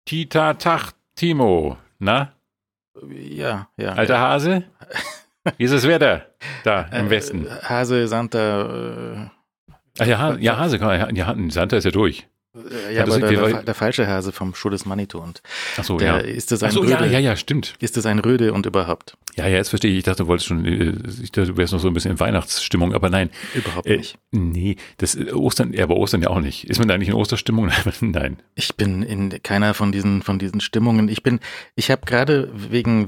Tita Tach Timo, na? Ja. Alter Hase? Wie ist das Wetter da im Westen? Hase, Santa. Ach ja, Hase, Santa ist ja durch. Ja, aber der falsche Hase vom Schuh des Manitou. Und ach so, der ja. Ist das ein ach so, Röde? Ja, stimmt. Ist das ein Röde und überhaupt? Ja, jetzt verstehe ich. Ich dachte, du wolltest schon, ich dachte, du wärst noch so ein bisschen in Weihnachtsstimmung, aber nein. Überhaupt nicht. Nee, aber Ostern ja auch nicht. Ist man da nicht in Osterstimmung? Nein. Ich bin in keiner von diesen Stimmungen. Ich habe gerade wegen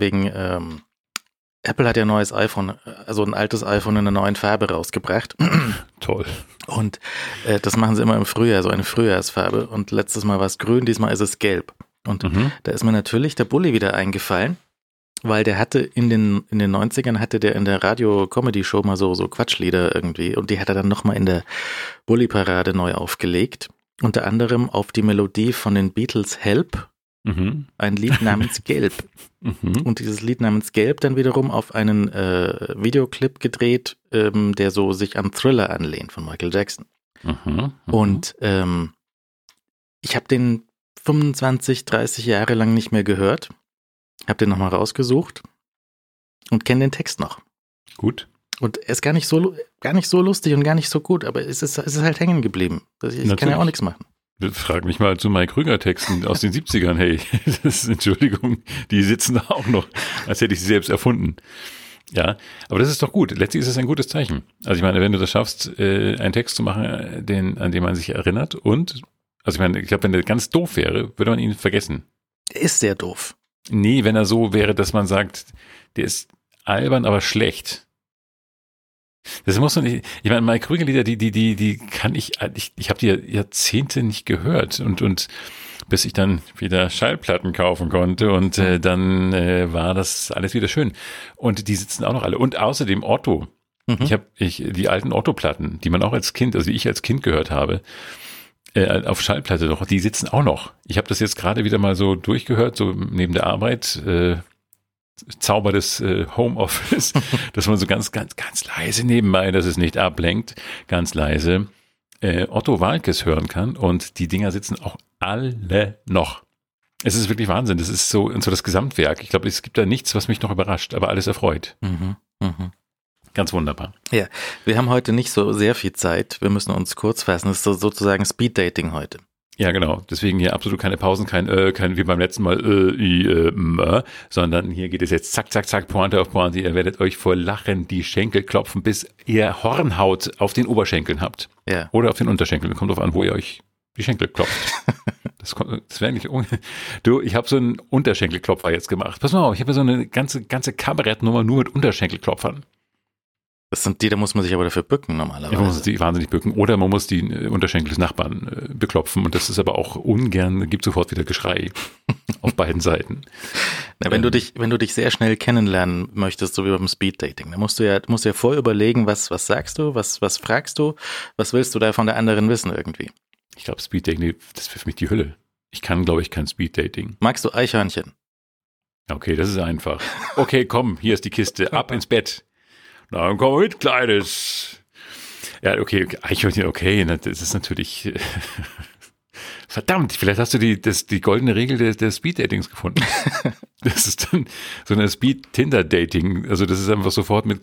Apple hat ja ein neues iPhone, also ein altes iPhone in einer neuen Farbe rausgebracht. Toll. Und das machen sie immer im Frühjahr, so eine Frühjahrsfarbe. Und letztes Mal war es grün, diesmal ist es gelb. Und da ist mir natürlich der Bulli wieder eingefallen, weil der hatte in den 90ern hatte der in der Radio-Comedy-Show mal so Quatschlieder irgendwie. Und die hat er dann nochmal in der Bulli-Parade neu aufgelegt. Unter anderem auf die Melodie von den Beatles Help. Ein Lied namens Gelb. Und dieses Lied namens Gelb dann wiederum auf einen Videoclip gedreht, der so sich an Thriller anlehnt von Michael Jackson. Und ich habe den 25, 30 Jahre lang nicht mehr gehört, habe den nochmal rausgesucht und kenne den Text noch. Gut. Und er ist gar nicht so lustig und gar nicht so gut, aber es ist halt hängen geblieben. Ich kann ja auch nichts machen. Frag mich mal zu Mike Krüger-Texten aus den 70ern, hey, Entschuldigung, die sitzen da auch noch, als hätte ich sie selbst erfunden. Ja, aber das ist doch gut. Letztlich ist es ein gutes Zeichen. Also ich meine, wenn du das schaffst, einen Text zu machen, an den man sich erinnert und, also ich meine, ich glaube, wenn der ganz doof wäre, würde man ihn vergessen. Er ist sehr doof. Nee, wenn er so wäre, dass man sagt, der ist albern, aber schlecht. Das muss man nicht, ich meine, Mike Krüger-Lieder, die kann ich habe die Jahrzehnte nicht gehört und bis ich dann wieder Schallplatten kaufen konnte und dann war das alles wieder schön. Und die sitzen auch noch alle. Und außerdem Otto. Die alten Otto-Platten, die man auch als Kind, also ich als Kind gehört habe, auf Schallplatte doch, die sitzen auch noch. Ich habe das jetzt gerade wieder mal so durchgehört, so neben der Arbeit, Zauber des Homeoffice, dass man so ganz leise nebenbei, dass es nicht ablenkt, ganz leise Otto Waalkes hören kann und die Dinger sitzen auch alle noch. Es ist wirklich Wahnsinn, das ist so das Gesamtwerk. Ich glaube, es gibt da nichts, was mich noch überrascht, aber alles erfreut. Ganz wunderbar. Ja, wir haben heute nicht so sehr viel Zeit, wir müssen uns kurz fassen, das ist sozusagen Speed-Dating heute. Ja, genau. Deswegen hier absolut keine Pausen, kein wie beim letzten Mal, sondern hier geht es jetzt zack, zack, zack, Pointe auf Pointe. Ihr werdet euch vor Lachen die Schenkel klopfen, bis ihr Hornhaut auf den Oberschenkeln habt. Ja. Oder auf den Unterschenkeln. Kommt drauf an, wo ihr euch die Schenkel klopft. Das wäre nicht Du, ich habe so einen Unterschenkelklopfer jetzt gemacht. Pass mal auf, ich habe so eine ganze Kabarettnummer nur mit Unterschenkelklopfern. Das sind die, da muss man sich aber dafür bücken normalerweise. Ja, man muss die wahnsinnig bücken. Oder man muss die Unterschenkel des Nachbarn beklopfen. Und das ist aber auch ungern, gibt sofort wieder Geschrei auf beiden Seiten. Na, wenn du dich sehr schnell kennenlernen möchtest, so wie beim Speeddating, dann musst du ja vorher überlegen, was sagst du, was fragst du, was willst du da von der anderen wissen irgendwie. Ich glaube, Speeddating, das wäre für mich die Hölle. Ich kann, glaube ich, kein Speeddating. Magst du Eichhörnchen? Okay, das ist einfach. Okay, komm, hier ist die Kiste, ab ins Bett. Na, dann komm mit, Kleines. Ja, okay, Eichhörnchen, okay, das ist natürlich, verdammt, vielleicht hast du die goldene Regel des Speed-Datings gefunden. Das ist dann so eine Speed-Tinder-Dating, also das ist einfach sofort mit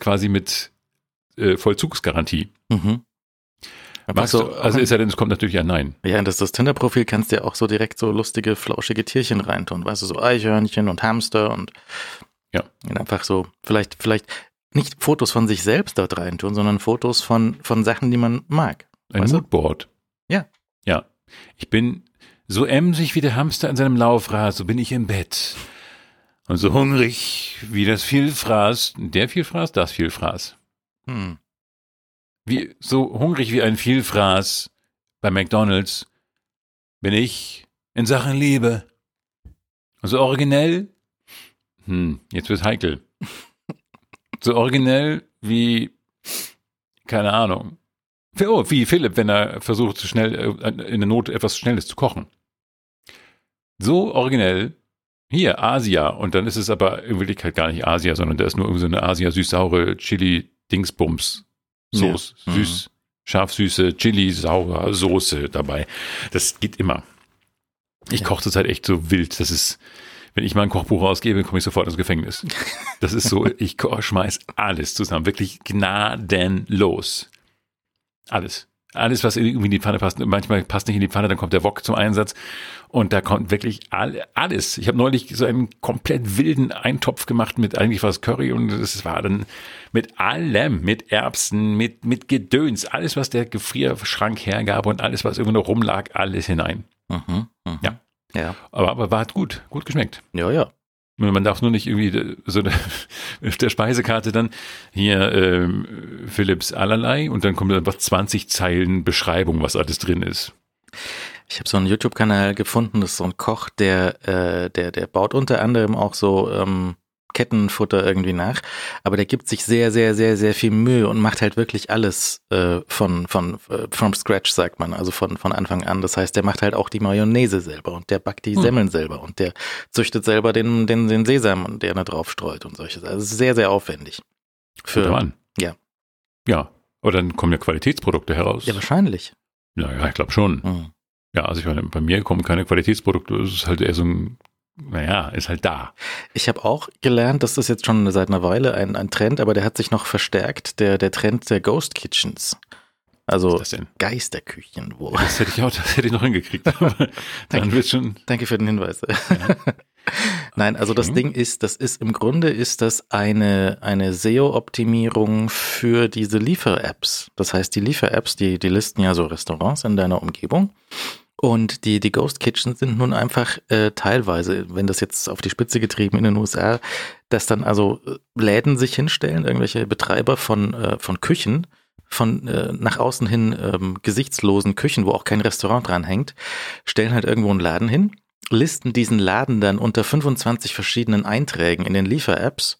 Vollzugsgarantie. Also ist ja denn, es kommt natürlich ein Nein. Ja, und das Tinder-Profil kannst du ja auch so direkt so lustige, flauschige Tierchen reintun, weißt du, so Eichhörnchen und Hamster und einfach so, vielleicht nicht Fotos von sich selbst dort reintun, sondern Fotos von Sachen, die man mag. Ein Moodboard. Ja. Ja. Ich bin so emsig wie der Hamster in seinem Laufrad, so bin ich im Bett. Und so hungrig wie das Vielfraß. Der Vielfraß? Das Vielfraß. So hungrig wie ein Vielfraß bei McDonald's bin ich in Sachen Liebe. Und so originell? Jetzt wird's heikel. So originell wie, keine Ahnung, wie Philipp, wenn er versucht, schnell in der Not etwas Schnelles zu kochen. So originell, hier, Asia, und dann ist es aber in Wirklichkeit gar nicht Asia, sondern da ist nur irgendwie so eine Asia-süß-saure Chili-Dingsbums-Sauce, scharf-süße Chili-saure Soße dabei. Das geht immer. Ich koche zurzeit echt so wild. Das ist, wenn ich mal ein Kochbuch rausgebe, komme ich sofort ins Gefängnis. Das ist so, ich schmeiß alles zusammen. Wirklich gnadenlos. Alles. Alles, was irgendwie in die Pfanne passt. Manchmal passt nicht in die Pfanne, dann kommt der Wok zum Einsatz. Und da kommt wirklich alles. Ich habe neulich so einen komplett wilden Eintopf gemacht mit eigentlich was Curry und das war dann mit allem, mit Erbsen, mit Gedöns, alles, was der Gefrierschrank hergab und alles, was irgendwo noch rumlag, alles hinein. Ja. Aber war gut geschmeckt. Ja. Man darf nur nicht irgendwie so auf der Speisekarte dann hier Philips allerlei und dann kommt dann was 20 Zeilen Beschreibung, was alles drin ist. Ich habe so einen YouTube-Kanal gefunden, das ist so ein Koch, der baut unter anderem auch so Kettenfutter irgendwie nach, aber der gibt sich sehr, sehr, sehr, sehr viel Mühe und macht halt wirklich alles from scratch, sagt man, also von Anfang an. Das heißt, der macht halt auch die Mayonnaise selber und der backt die Semmeln selber und der züchtet selber den Sesam, der da drauf streut und solches. Also es ist sehr, sehr aufwendig. Ja. Ja, oder dann kommen ja Qualitätsprodukte heraus. Ja, wahrscheinlich. Ja, ich glaube schon. Mhm. Ja, also ich meine, bei mir kommen keine Qualitätsprodukte, es ist halt eher so ein ist halt da. Ich habe auch gelernt, das ist jetzt schon seit einer Weile ein Trend, aber der hat sich noch verstärkt, der Trend der Ghost Kitchens. Also was ist das denn? Geisterküchen. Das hätte ich noch hingekriegt. Dann wird's schon. Danke für den Hinweis. Ja. Nein, also das Ding ist, im Grunde ist das eine SEO-Optimierung für diese Liefer-Apps. Das heißt, die Liefer-Apps, die listen ja so Restaurants in deiner Umgebung. Und die Ghost Kitchen sind nun einfach teilweise, wenn das jetzt auf die Spitze getrieben in den USA, dass dann also Läden sich hinstellen, irgendwelche Betreiber von Küchen, von nach außen hin gesichtslosen Küchen, wo auch kein Restaurant dran hängt, stellen halt irgendwo einen Laden hin, listen diesen Laden dann unter 25 verschiedenen Einträgen in den Liefer-Apps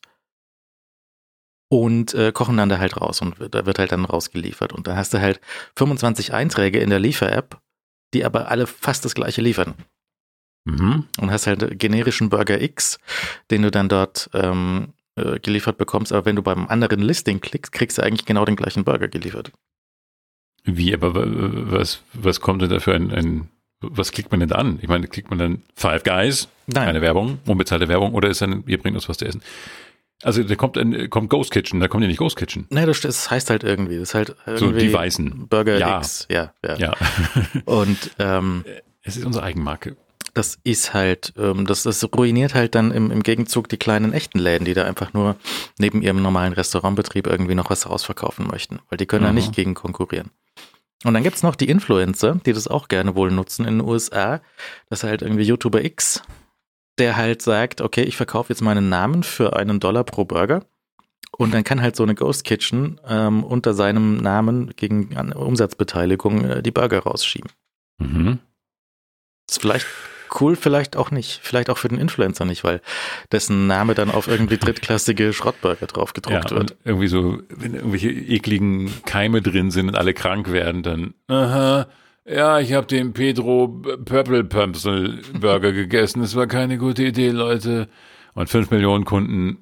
und kochen dann da halt raus und da wird halt dann rausgeliefert. Und da hast du halt 25 Einträge in der Liefer-App, die aber alle fast das gleiche liefern. Mhm. Und hast halt generischen Burger X, den du dann dort geliefert bekommst, aber wenn du beim anderen Listing klickst, kriegst du eigentlich genau den gleichen Burger geliefert. Wie, aber was kommt denn da für was klickt man denn da an? Ich meine, klickt man dann Five Guys, Nein. eine Werbung, unbezahlte Werbung, oder ist dann, ihr bringt uns was zu essen? Also da kommt Ghost Kitchen, da kommt ja nicht Ghost Kitchen. Nee, das heißt halt irgendwie, das ist halt irgendwie so die Weißen. Burger X, ja. Und es ist unsere Eigenmarke. das ist halt, das ruiniert halt dann im Gegenzug die kleinen echten Läden, die da einfach nur neben ihrem normalen Restaurantbetrieb irgendwie noch was rausverkaufen möchten, weil die können ja nicht gegen konkurrieren. Und dann gibt's noch die Influencer, die das auch gerne wohl nutzen in den USA. Das ist halt irgendwie YouTuber X, der halt sagt, okay, ich verkaufe jetzt meinen Namen für $1 pro Burger. Und dann kann halt so eine Ghost Kitchen unter seinem Namen gegen eine Umsatzbeteiligung die Burger rausschieben. Mhm. Das ist vielleicht cool, vielleicht auch nicht. Vielleicht auch für den Influencer nicht, weil dessen Name dann auf irgendwie drittklassige Schrottburger drauf gedruckt wird. Und irgendwie so, wenn irgendwelche ekligen Keime drin sind und alle krank werden, dann, ich habe den Pedro Purple Pumpsel Burger gegessen. Das war keine gute Idee, Leute. Und 5 Millionen Kunden.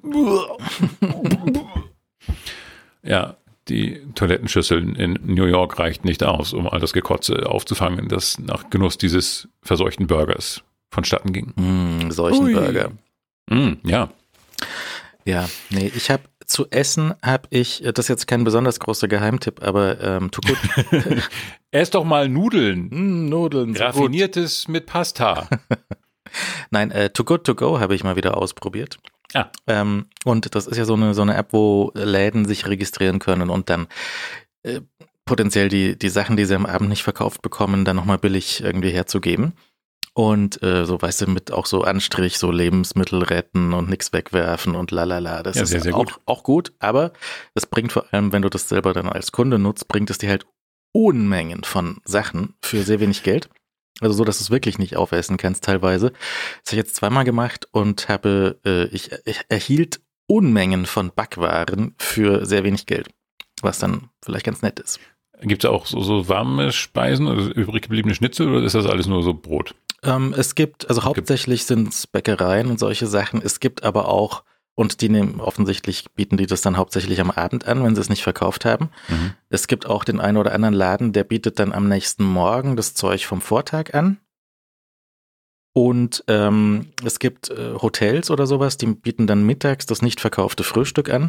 Ja, die Toilettenschüsseln in New York reicht nicht aus, um all das Gekotze aufzufangen, das nach Genuss dieses verseuchten Burgers vonstatten ging. Solchen Burger. Ja. Ja, nee, ich habe zu essen, das ist jetzt kein besonders großer Geheimtipp, aber Too Good. Ess doch mal Nudeln. Nudeln. Raffiniertes mit Pasta. Nein, Too Good To Go habe ich mal wieder ausprobiert. Ah. Und das ist ja so eine App, wo Läden sich registrieren können und dann potenziell die Sachen, die sie am Abend nicht verkauft bekommen, dann nochmal billig irgendwie herzugeben. Und so, weißt du, mit auch so Anstrich, so Lebensmittel retten und nichts wegwerfen und lalala. Das ist sehr, sehr auch gut, aber das bringt vor allem, wenn du das selber dann als Kunde nutzt, bringt es dir halt Unmengen von Sachen für sehr wenig Geld. Also so, dass du es wirklich nicht aufessen kannst teilweise. Das habe ich jetzt zweimal gemacht und ich erhielt Unmengen von Backwaren für sehr wenig Geld, was dann vielleicht ganz nett ist. Gibt es auch so warme Speisen, also übrig gebliebene Schnitzel, oder ist das alles nur so Brot? Es gibt, also hauptsächlich sind es Bäckereien und solche Sachen. Es gibt aber auch, und offensichtlich bieten die das dann hauptsächlich am Abend an, wenn sie es nicht verkauft haben. Mhm. Es gibt auch den einen oder anderen Laden, der bietet dann am nächsten Morgen das Zeug vom Vortag an. Und es gibt Hotels oder sowas, die bieten dann mittags das nicht verkaufte Frühstück an.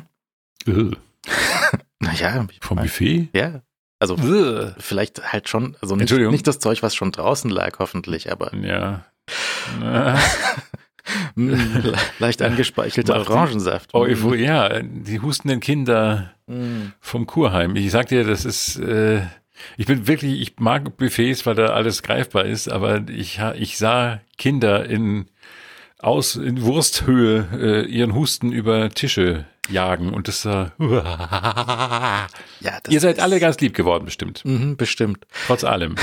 Naja. Vom Buffet? Ja. Also vielleicht halt schon, also nicht das Zeug, was schon draußen lag, hoffentlich, aber. Ja. Leicht angespeicherter Orangensaft. Ja, die hustenden Kinder vom Kurheim. Ich sag dir, das ist, ich mag Buffets, weil da alles greifbar ist, aber ich sah Kinder in Wursthöhe ihren Husten über Tische jagen und das ja, ihr seid alle ganz lieb geworden, bestimmt. Bestimmt. Trotz allem.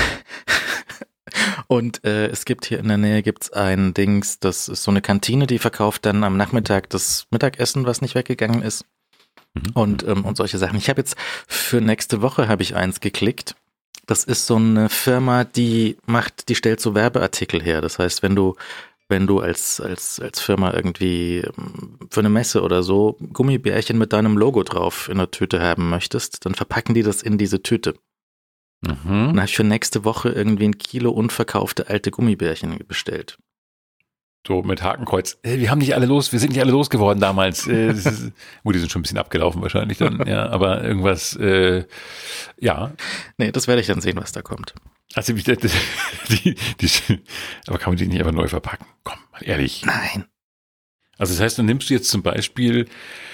Und es gibt hier in der Nähe ein Dings, das ist so eine Kantine, die verkauft dann am Nachmittag das Mittagessen, was nicht weggegangen ist. Und solche Sachen. Ich habe jetzt für nächste Woche habe ich eins geklickt. Das ist so eine Firma, die stellt so Werbeartikel her. Das heißt, wenn du als Firma irgendwie für eine Messe oder so Gummibärchen mit deinem Logo drauf in der Tüte haben möchtest, dann verpacken die das in diese Tüte. Dann habe ich für nächste Woche irgendwie 1 Kilo unverkaufte alte Gummibärchen bestellt. So mit Hakenkreuz. Wir sind nicht alle losgeworden damals. Die sind schon ein bisschen abgelaufen wahrscheinlich dann, ja, aber irgendwas, ja. Nee, das werde ich dann sehen, was da kommt. Also aber kann man die nicht einfach neu verpacken? Komm, mal ehrlich. Nein. Also das heißt, dann nimmst du jetzt zum Beispiel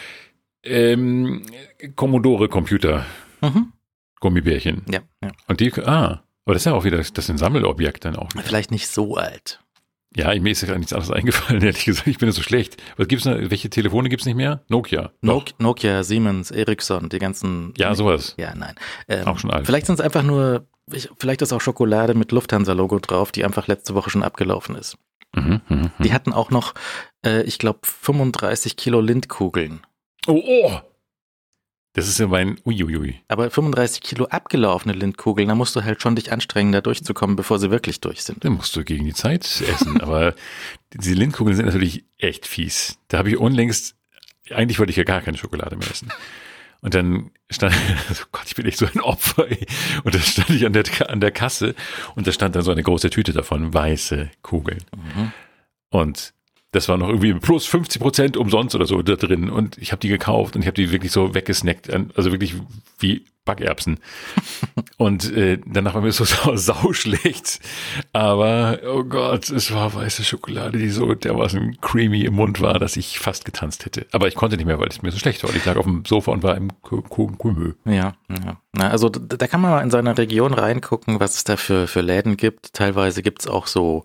Commodore-Computer. Gummibärchen. Ja. Und aber das ist ja auch wieder, das ist ein Sammelobjekt dann auch. Vielleicht nicht so alt. Ja, mir ist ja gar nichts anderes eingefallen, ehrlich gesagt. Ich bin ja so schlecht. Welche Telefone gibt's nicht mehr? Nokia. Nokia, Siemens, Ericsson, die ganzen. Ja, sowas. Ja, nein. Auch schon alt. Vielleicht sind es einfach nur, vielleicht ist auch Schokolade mit Lufthansa-Logo drauf, die einfach letzte Woche schon abgelaufen ist. Die hatten auch noch, ich glaube, 35 Kilo Lindkugeln. Oh! Das ist ja mein Uiuiui. Aber 35 Kilo abgelaufene Lindkugeln, da musst du halt schon dich anstrengen, da durchzukommen, bevor sie wirklich durch sind. Dann musst du gegen die Zeit essen. Aber diese Lindkugeln sind natürlich echt fies. Da habe ich unlängst, eigentlich wollte ich ja gar keine Schokolade mehr essen. Und dann stand, oh Gott, ich bin echt so ein Opfer, ey. Und dann stand ich an der Kasse und da stand dann so eine große Tüte davon, weiße Kugeln. Und das war noch irgendwie plus 50% umsonst oder so da drin. Und ich habe die gekauft und ich habe die wirklich so weggesnackt, also wirklich wie Backerbsen. Und danach war mir so sauschlecht. Aber, oh Gott, es war weiße Schokolade, die so dermaßen creamy im Mund war, dass ich fast getanzt hätte. Aber ich konnte nicht mehr, weil es mir so schlecht war. Ich lag auf dem Sofa und war im Kumö. Ja. Also da kann man mal in seiner Region reingucken, was es da für Läden gibt. Teilweise gibt's auch so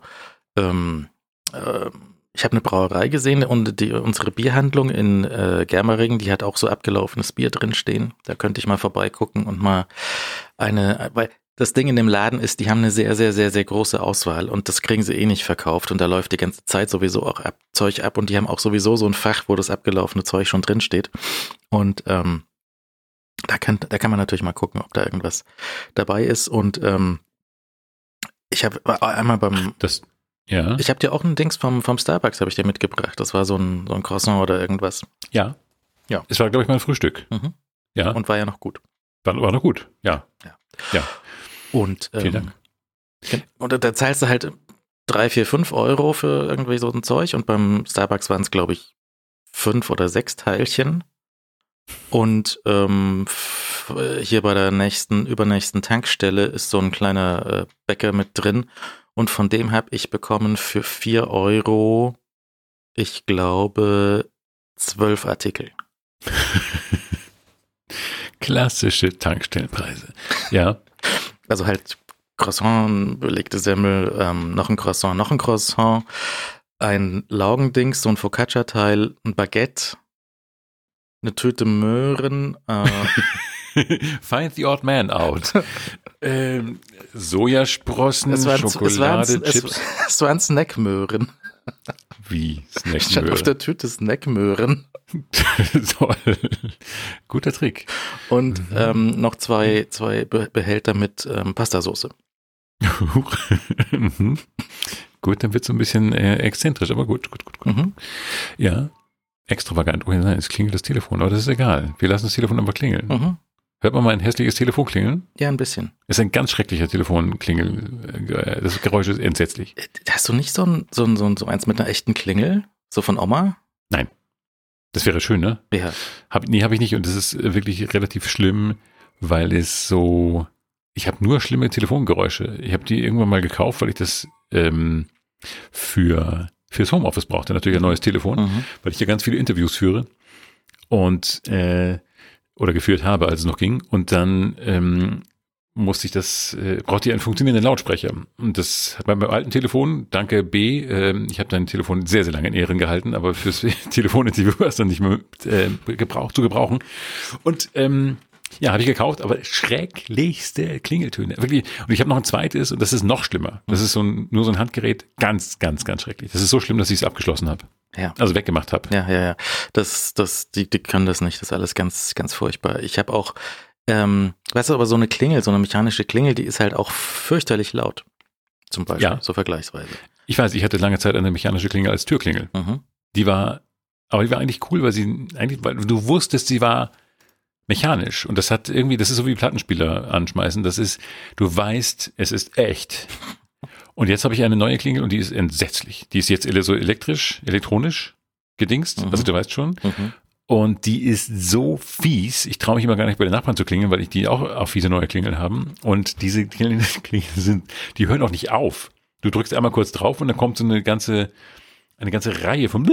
ich habe eine Brauerei gesehen und unsere Bierhandlung in Germeringen, die hat auch so abgelaufenes Bier drin stehen. Da könnte ich mal vorbeigucken und mal weil das Ding in dem Laden ist, die haben eine sehr, sehr, sehr, sehr große Auswahl und das kriegen sie eh nicht verkauft und da läuft die ganze Zeit sowieso auch Zeug ab und die haben auch sowieso so ein Fach, wo das abgelaufene Zeug schon drin steht. Und da kann man natürlich mal gucken, ob da irgendwas dabei ist und ich habe einmal ich habe dir auch ein Dings vom Starbucks habe ich dir mitgebracht. Das war so ein Croissant oder irgendwas. Ja. Es war, glaube ich, mein Frühstück. Ja. Und war ja noch gut. War noch gut, ja. Und, vielen Dank. Und da zahlst du halt 3, 4, 5 Euro für irgendwie so ein Zeug und beim Starbucks waren es, glaube ich, 5 oder 6 Teilchen. Und hier bei der übernächsten Tankstelle ist so ein kleiner Bäcker mit drin. Und von dem habe ich bekommen für 4 Euro, ich glaube, 12 Artikel. Klassische Tankstellenpreise. Ja. Also halt Croissant, belegte Semmel, noch ein Croissant, ein Laugendings, so ein Focaccia-Teil, ein Baguette, eine Tüte Möhren. Find the odd man out. Sojasprossen, Schokolade, Chips. Es waren Snackmöhren. Wie Snackmöhren? Stand auf der Tüte Snackmöhren. Toll. Guter Trick. Und noch zwei Behälter mit Pastasauce. Gut, dann wird es so ein bisschen exzentrisch, aber gut. Ja, extravagant. Oh nein, es klingelt das Telefon, aber das ist egal. Wir lassen das Telefon einfach klingeln. Hört man mal ein hässliches Telefon klingeln? Ja, ein bisschen. Ist ein ganz schrecklicher Telefonklingel. Das Geräusch ist entsetzlich. Hast du nicht so eins mit einer echten Klingel? So von Oma? Nein. Das wäre schön, ne? Ja. Habe ich nicht und das ist wirklich relativ schlimm, weil es so, ich habe nur schlimme Telefongeräusche. Ich habe die irgendwann mal gekauft, weil ich das fürs Homeoffice brauchte. Natürlich ein neues Telefon, weil ich ja ganz viele Interviews führe und oder geführt habe, als es noch ging. Und dann brauchte ich einen funktionierenden Lautsprecher. Und das hat bei meinem alten Telefon, danke B, ich habe dein Telefon sehr, sehr lange in Ehren gehalten, aber fürs Telefoninterview war es dann nicht mehr zu gebrauchen. Und habe ich gekauft, aber schrecklichste Klingeltöne. Wirklich. Und ich habe noch ein zweites und das ist noch schlimmer. Das ist nur so ein Handgerät. Ganz, ganz, ganz schrecklich. Das ist so schlimm, dass ich es abgeschlossen habe. Ja. Also weggemacht habe. Ja. Die können das nicht. Das ist alles ganz, ganz furchtbar. Ich habe auch, weißt du, aber so eine Klingel, so eine mechanische Klingel, die ist halt auch fürchterlich laut. Zum Beispiel, so vergleichsweise. Ich weiß, ich hatte lange Zeit eine mechanische Klingel als Türklingel. Die war eigentlich cool, weil du wusstest, sie war mechanisch. Und das ist so wie Plattenspieler anschmeißen. Du weißt, es ist echt. Und jetzt habe ich eine neue Klingel und die ist entsetzlich. Die ist jetzt so elektronisch gedingst. Also du weißt schon. Und die ist so fies. Ich traue mich immer gar nicht bei den Nachbarn zu klingeln, weil die auch fiese neue Klingeln haben. Und diese Klingeln die hören auch nicht auf. Du drückst einmal kurz drauf und dann kommt so eine ganze Reihe von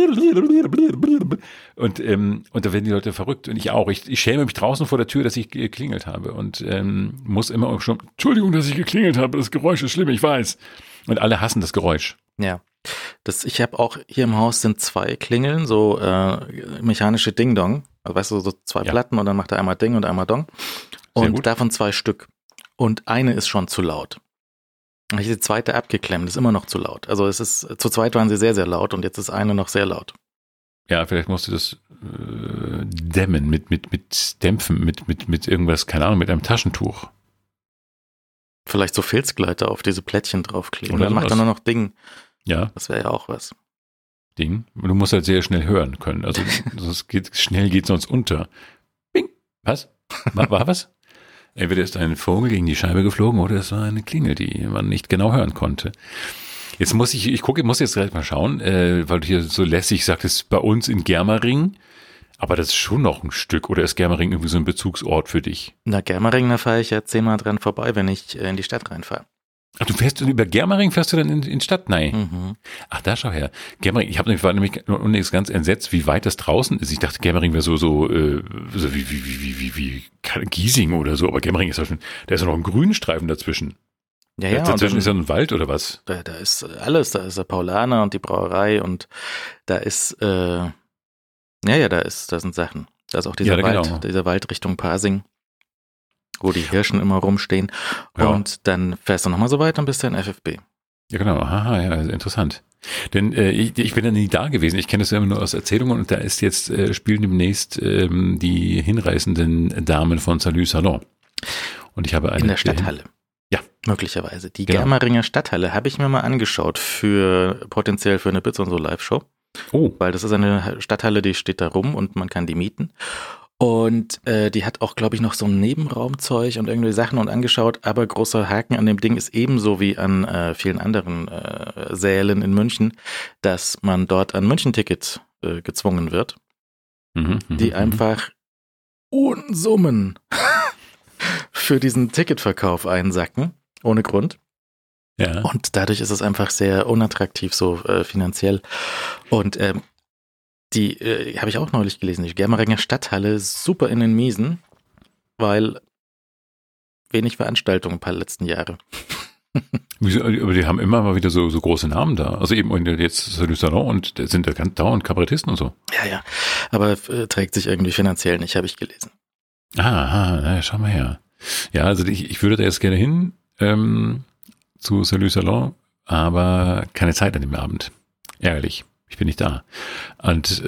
und da werden die Leute verrückt und ich auch. Ich schäme mich draußen vor der Tür, dass ich geklingelt habe und muss immer auch schon, Entschuldigung, dass ich geklingelt habe, das Geräusch ist schlimm, ich weiß. Und alle hassen das Geräusch. Ja. Ich habe auch hier im Haus sind 2 Klingeln, so mechanische Ding-Dong. Also weißt du, so 2 Platten und dann macht er einmal Ding und einmal Dong. Und davon 2 Stück. Und eine ist schon zu laut. Habe ich die zweite abgeklemmt, ist immer noch zu laut. Also zu zweit waren sie sehr, sehr laut und jetzt ist eine noch sehr laut. Ja, vielleicht musst du das dämmen, dämpfen, mit irgendwas, keine Ahnung, mit einem Taschentuch. Vielleicht so Filzgleiter auf diese Plättchen draufkleben. Oder dann macht er nur noch Ding. Ja. Das wäre ja auch was. Ding. Du musst halt sehr schnell hören können. Also schnell geht sonst unter. Bing. Was? War was? Entweder ist ein Vogel gegen die Scheibe geflogen oder es war eine Klingel, die man nicht genau hören konnte. Jetzt muss ich muss jetzt gleich mal schauen, weil du hier so lässig sagtest, bei uns in Germering, aber das ist schon noch ein Stück, oder ist Germering irgendwie so ein Bezugsort für dich? Na, Germering, da fahre ich ja 10-mal dran vorbei, wenn ich in die Stadt reinfahre. Ach, über Germering fährst du dann in Stadt? Nein. Ach, da schau her. Germering, war nämlich unnächst ganz entsetzt, wie weit das draußen ist. Ich dachte, Germering wäre so wie Giesing oder so, aber Germering ist ja schon, da ist ja noch ein Grünstreifen dazwischen. Ja. Dazwischen ist ja ein Wald oder was? Da ist alles, da ist der Paulaner und die Brauerei und da ist, da sind Sachen. Da ist auch dieser Wald, dieser Wald Richtung Pasing, wo die Hirschen immer rumstehen. Ja. Und dann fährst du nochmal so weit und bist du in FFB. Ja, genau. Aha, ja, interessant. Denn ich bin ja nie da gewesen. Ich kenne das ja immer nur aus Erzählungen und da ist jetzt, spielen demnächst die hinreißenden Damen von Salut Salon. Und ich habe in der Stadthalle. Ja. Möglicherweise. Die Germeringer Stadthalle habe ich mir mal angeschaut potenziell für eine Bits und so Live-Show. Oh. Weil das ist eine Stadthalle, die steht da rum und man kann die mieten. Und die hat auch, glaube ich, noch so ein Nebenraumzeug und irgendwie Sachen und angeschaut. Aber großer Haken an dem Ding ist ebenso wie an vielen anderen Sälen in München, dass man dort an München-Tickets gezwungen wird, die einfach Unsummen für diesen Ticketverkauf einsacken, ohne Grund. Ja. Und dadurch ist es einfach sehr unattraktiv, so finanziell. Und die habe ich auch neulich gelesen, die Germeringer Stadthalle, super in den Miesen, weil wenig Veranstaltungen ein paar letzten Jahre. Aber die haben immer mal wieder so große Namen da. Also eben jetzt Salut Salon und da sind da ganz dauernd Kabarettisten und so. Ja. Aber trägt sich irgendwie finanziell nicht, habe ich gelesen. Schau mal her. Ja, also ich würde da jetzt gerne hin zu Salut Salon, aber keine Zeit an dem Abend. Ärgerlich. Ich bin nicht da. Und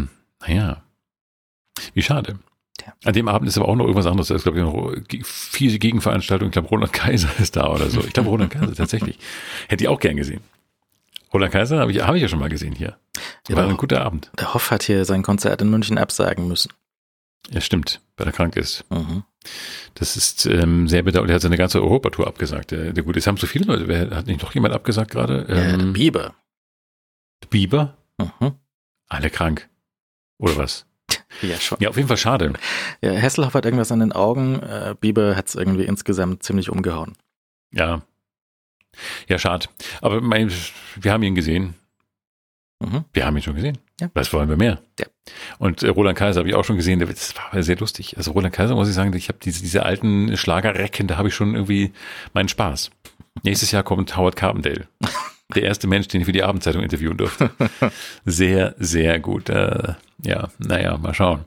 wie schade. Ja. An dem Abend ist aber auch noch irgendwas anderes. Da ist, glaube ich, noch viele Gegenveranstaltungen. Ich glaube, Roland Kaiser ist da oder so. Ich glaube, Roland Kaiser tatsächlich. Hätte ich auch gern gesehen. Roland Kaiser habe ich ja schon mal gesehen hier. War ein guter Abend. Der Hoff hat hier sein Konzert in München absagen müssen. Ja, stimmt, weil er krank ist. Das ist sehr bedauerlich. Er hat seine ganze Europatour abgesagt. Der Gute, es haben so viele Leute. Hat nicht noch jemand abgesagt gerade? Bieber. Bieber? Mhm. Alle krank. Oder was? Ja, schon. Ja, auf jeden Fall schade. Ja, Hasselhoff hat irgendwas an den Augen. Bieber hat es irgendwie insgesamt ziemlich umgehauen. Ja. Ja, schade. Aber wir haben ihn gesehen. Mhm. Wir haben ihn schon gesehen. Ja. Was wollen wir mehr? Ja. Und Roland Kaiser habe ich auch schon gesehen. Das war sehr lustig. Also Roland Kaiser, muss ich sagen, ich habe diese alten Schlagerrecken, da habe ich schon irgendwie meinen Spaß. Nächstes Jahr kommt Howard Carpendale. Der erste Mensch, den ich für die Abendzeitung interviewen durfte. Sehr, sehr gut. Mal schauen.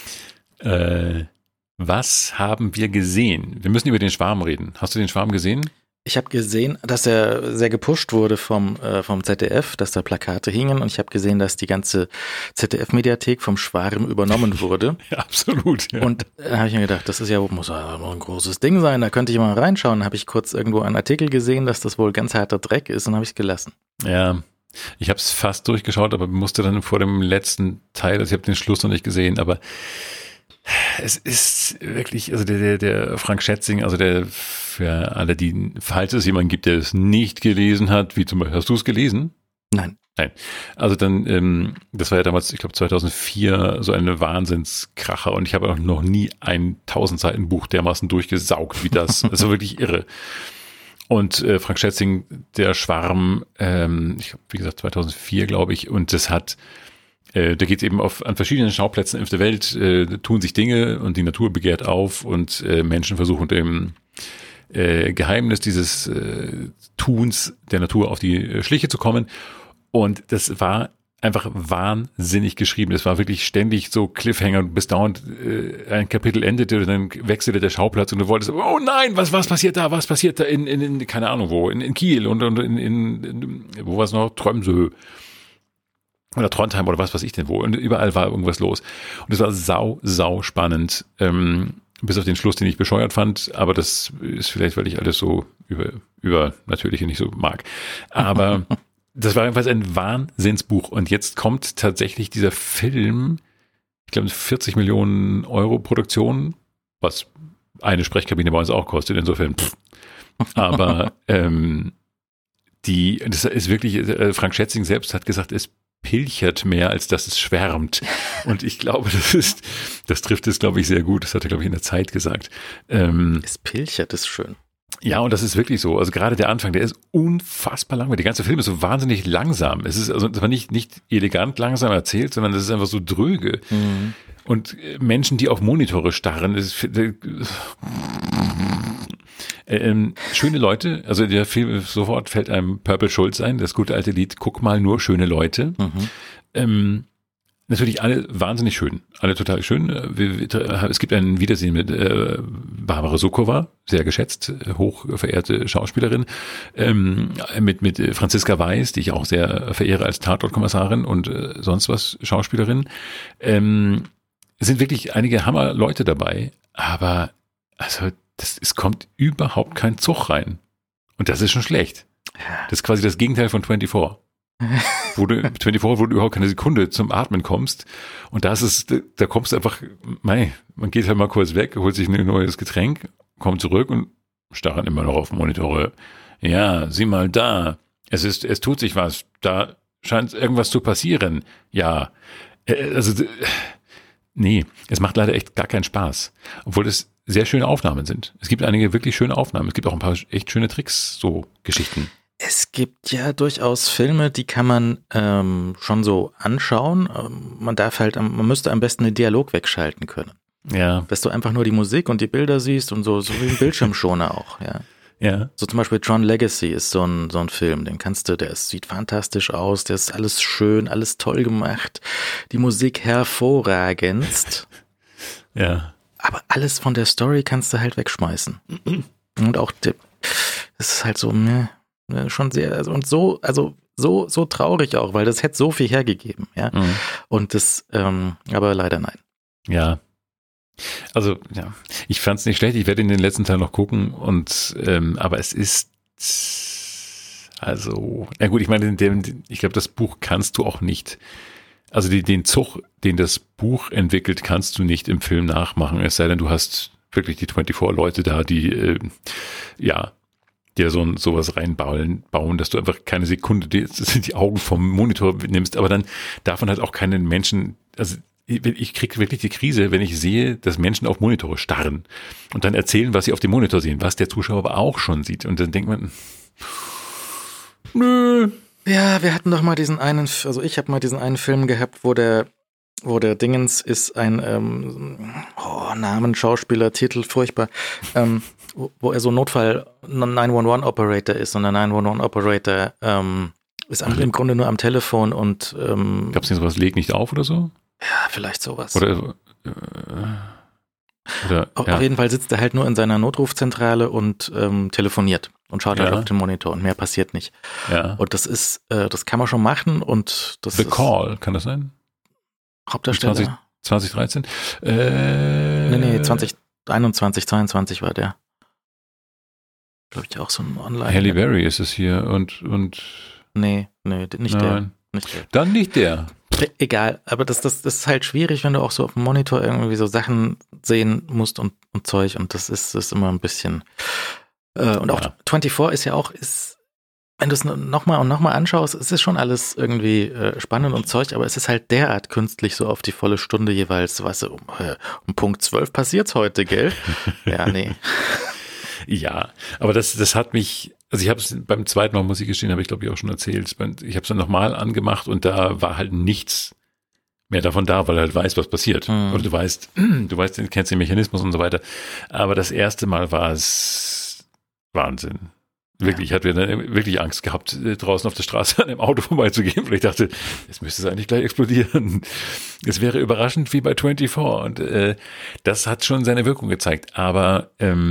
Was haben wir gesehen? Wir müssen über den Schwarm reden. Hast du den Schwarm gesehen? Ich habe gesehen, dass er sehr gepusht wurde vom ZDF, dass da Plakate hingen, und ich habe gesehen, dass die ganze ZDF-Mediathek vom Schwarm übernommen wurde. Ja, absolut. Ja. Und da habe ich mir gedacht, muss ja ein großes Ding sein, da könnte ich mal reinschauen. Da habe ich kurz irgendwo einen Artikel gesehen, dass das wohl ganz harter Dreck ist, und habe ich es gelassen. Ja, ich habe es fast durchgeschaut, aber musste dann vor dem letzten Teil, also ich habe den Schluss noch nicht gesehen, aber es ist wirklich, also der Frank Schätzing, also der für alle, falls es jemanden gibt, der es nicht gelesen hat, wie zum Beispiel, hast du es gelesen? Nein. Also dann, das war ja damals, ich glaube 2004, so eine Wahnsinnskracher, und ich habe auch noch nie ein 1000 Seiten Buch dermaßen durchgesaugt wie das. Das war wirklich irre. Und Frank Schätzing, der Schwarm, ich glaube, wie gesagt 2004, glaube ich, und das hat da geht es eben an verschiedenen Schauplätzen auf der Welt, tun sich Dinge und die Natur begehrt auf, und Menschen versuchen dem Geheimnis dieses Tuns der Natur auf die Schliche zu kommen. Und das war einfach wahnsinnig geschrieben. Es war wirklich ständig so Cliffhanger, bis dauernd ein Kapitel endete und dann wechselte der Schauplatz und du wolltest, oh nein, was passiert da? Was passiert da in keine Ahnung wo, in Kiel und in wo war es noch? Tromsø. Oder Trondheim oder was weiß ich denn wo. Und überall war irgendwas los. Und es war sau spannend. Bis auf den Schluss, den ich bescheuert fand. Aber das ist vielleicht, weil ich alles so übernatürliche nicht so mag. Aber das war jedenfalls ein Wahnsinnsbuch. Und jetzt kommt tatsächlich dieser Film, ich glaube 40 Millionen Euro Produktion, was eine Sprechkabine bei uns auch kostet. Insofern, aber das ist wirklich, Frank Schätzing selbst hat gesagt, es pilchert mehr, als dass es schwärmt. Und ich glaube, das trifft es, glaube ich, sehr gut. Das hat er, glaube ich, in der Zeit gesagt. Es pilchert, ist schön. Ja, und das ist wirklich so. Also gerade der Anfang, der ist unfassbar langweilig. Der ganze Film ist so wahnsinnig langsam. Es ist also zwar nicht elegant langsam erzählt, sondern es ist einfach so dröge. Mhm. Und Menschen, die auf Monitore starren, schöne Leute, also der Film, sofort fällt einem Purple Schulz ein, das gute alte Lied, guck mal, nur schöne Leute. Mhm. Natürlich alle wahnsinnig schön, alle total schön. Es gibt ein Wiedersehen mit Barbara Sukowa, sehr geschätzt, hoch verehrte Schauspielerin, mit Franziska Weiß, die ich auch sehr verehre als Tatortkommissarin und sonst was Schauspielerin. Es sind wirklich einige Hammerleute dabei, aber also es kommt überhaupt kein Zug rein. Und das ist schon schlecht. Das ist quasi das Gegenteil von 24. Wo du überhaupt keine Sekunde zum Atmen kommst. Und da kommst du einfach, man geht halt mal kurz weg, holt sich ein neues Getränk, kommt zurück und starren immer noch auf Monitore. Ja, sieh mal da. Es tut sich was. Da scheint irgendwas zu passieren. Ja. Nee, es macht leider echt gar keinen Spaß. Obwohl es sehr schöne Aufnahmen sind. Es gibt einige wirklich schöne Aufnahmen. Es gibt auch ein paar echt schöne Tricks, so Geschichten. Es gibt ja durchaus Filme, die kann man schon so anschauen. Man müsste am besten den Dialog wegschalten können. Ja. Dass du einfach nur die Musik und die Bilder siehst und so wie ein Bildschirmschoner auch, ja. Ja. So zum Beispiel Tron Legacy ist so ein Film, sieht fantastisch aus, der ist alles schön, alles toll gemacht, die Musik hervorragendst. Ja. Aber alles von der Story kannst du halt wegschmeißen. Und auch, das ist halt so, schon sehr, und so traurig auch, weil das hätte so viel hergegeben, ja. Mhm. Und das, aber leider nein. Ja. Also, ja, ich fand es nicht schlecht, ich werde in den letzten Teil noch gucken aber es ist, also, na gut, ich meine, ich glaube, das Buch kannst du auch nicht, also den Zug, den das Buch entwickelt, kannst du nicht im Film nachmachen, es sei denn, du hast wirklich die 24-Leute da, die dir sowas bauen, dass du einfach keine Sekunde die Augen vom Monitor nimmst, aber dann davon halt auch keinen Menschen, also ich kriege wirklich die Krise, wenn ich sehe, dass Menschen auf Monitore starren und dann erzählen, was sie auf dem Monitor sehen, was der Zuschauer aber auch schon sieht. Und dann denkt man, nö. Ja, wir hatten doch mal ich habe mal diesen einen Film gehabt, wo der Dingens ist ein Namen, Schauspieler, Titel, furchtbar, wo er so Notfall 911-Operator ist und der 911-Operator ist im Grunde nur am Telefon und gab es nicht sowas, leg nicht auf oder so? Ja, vielleicht sowas. Oder auf jeden Fall sitzt er halt nur in seiner Notrufzentrale und telefoniert und schaut halt auf den Monitor und mehr passiert nicht. Ja. Und das kann man schon machen und das The Call, kann das sein? Hauptdarsteller? 2013? Nee, 2021, 22 war der. Glaube ich auch so ein Online. Halle Berry ist es hier und Nee, nicht der. Nicht der. Dann nicht der. Egal, aber das ist halt schwierig, wenn du auch so auf dem Monitor irgendwie so Sachen sehen musst und Zeug und das ist immer ein bisschen und auch 24 ist ja auch, wenn du es nochmal und nochmal anschaust, es ist schon alles irgendwie spannend und Zeug, aber es ist halt derart künstlich so auf die volle Stunde jeweils, weißt du, um Punkt 12 passiert's heute, gell? Ja, nee. Ja, aber das hat mich, also ich habe es beim zweiten Mal, muss ich gestehen, habe ich glaube ich auch schon erzählt, ich habe es dann nochmal angemacht und da war halt nichts mehr davon da, weil er halt weiß, was passiert. Oder du weißt, kennst den Mechanismus und so weiter. Aber das erste Mal war es Wahnsinn. Wirklich, ich hatte dann wirklich Angst gehabt, draußen auf der Straße an dem Auto vorbeizugehen, weil ich dachte, jetzt müsste es eigentlich gleich explodieren. Es wäre überraschend wie bei 24 und das hat schon seine Wirkung gezeigt. Aber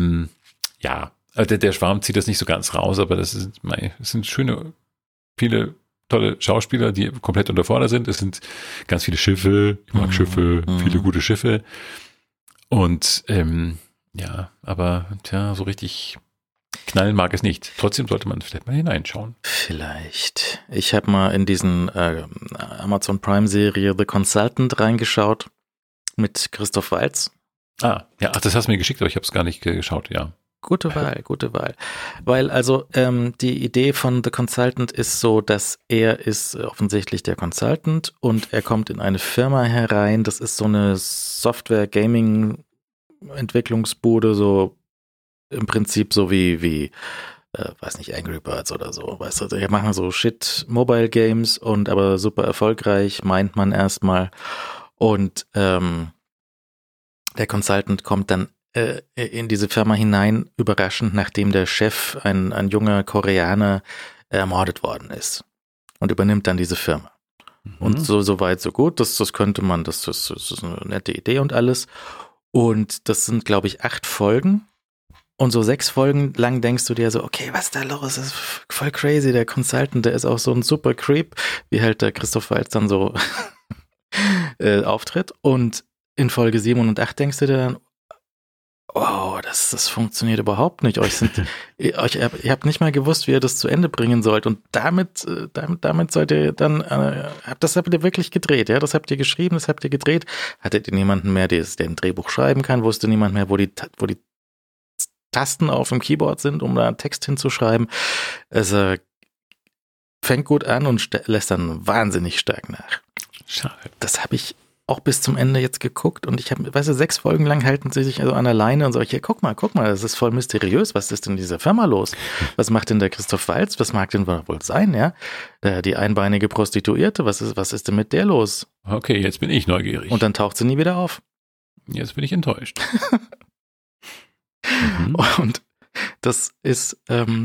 der Schwarm zieht das nicht so ganz raus, aber es sind viele tolle Schauspieler, die komplett unterfordert sind. Es sind ganz viele Schiffe, ich mag Schiffe, viele gute Schiffe. Und aber so richtig knallen mag es nicht. Trotzdem sollte man vielleicht mal hineinschauen. Vielleicht. Ich habe mal in diesen Amazon Prime-Serie The Consultant reingeschaut mit Christoph Waltz. Das hast du mir geschickt, aber ich habe es gar nicht geschaut, ja. Gute Wahl. Weil also die Idee von The Consultant ist so, dass er ist offensichtlich der Consultant und er kommt in eine Firma herein. Das ist so eine Software-Gaming-Entwicklungsbude, so im Prinzip so wie weiß nicht, Angry Birds oder so. Weißt du, die machen so Shit-Mobile-Games und aber super erfolgreich, meint man erstmal. Und der Consultant kommt dann in diese Firma hinein, überraschend, nachdem der Chef, ein junger Koreaner, ermordet worden ist und übernimmt dann diese Firma. Und so weit, so gut, das könnte man, das ist eine nette Idee und alles. Und das sind, glaube ich, 8 Folgen. Und so 6 Folgen lang denkst du dir so, okay, was ist da los? Das ist voll crazy. Der Consultant, der ist auch so ein super Creep, wie halt der Christoph Waltz dann so auftritt. Und in Folge 7 und 8 denkst du dir dann, wow, das funktioniert überhaupt nicht. Ihr habt nicht mal gewusst, wie ihr das zu Ende bringen sollt. Und damit seid ihr dann, das habt ihr wirklich gedreht, ja? Das habt ihr geschrieben, das habt ihr gedreht. Hattet ihr niemanden mehr, der ein Drehbuch schreiben kann? Wusste niemand mehr, wo die Tasten auf dem Keyboard sind, um da Text hinzuschreiben? Es fängt gut an und lässt dann wahnsinnig stark nach. Schade. Das habe ich auch bis zum Ende jetzt geguckt und ich habe, 6 Folgen lang halten sie sich also an der Leine und so, hier, guck mal, das ist voll mysteriös, was ist denn in dieser Firma los? Was macht denn der Christoph Waltz? Was mag denn wohl sein, ja? Die einbeinige Prostituierte, was ist denn mit der los? Okay, jetzt bin ich neugierig. Und dann taucht sie nie wieder auf. Jetzt bin ich enttäuscht. Und das ist,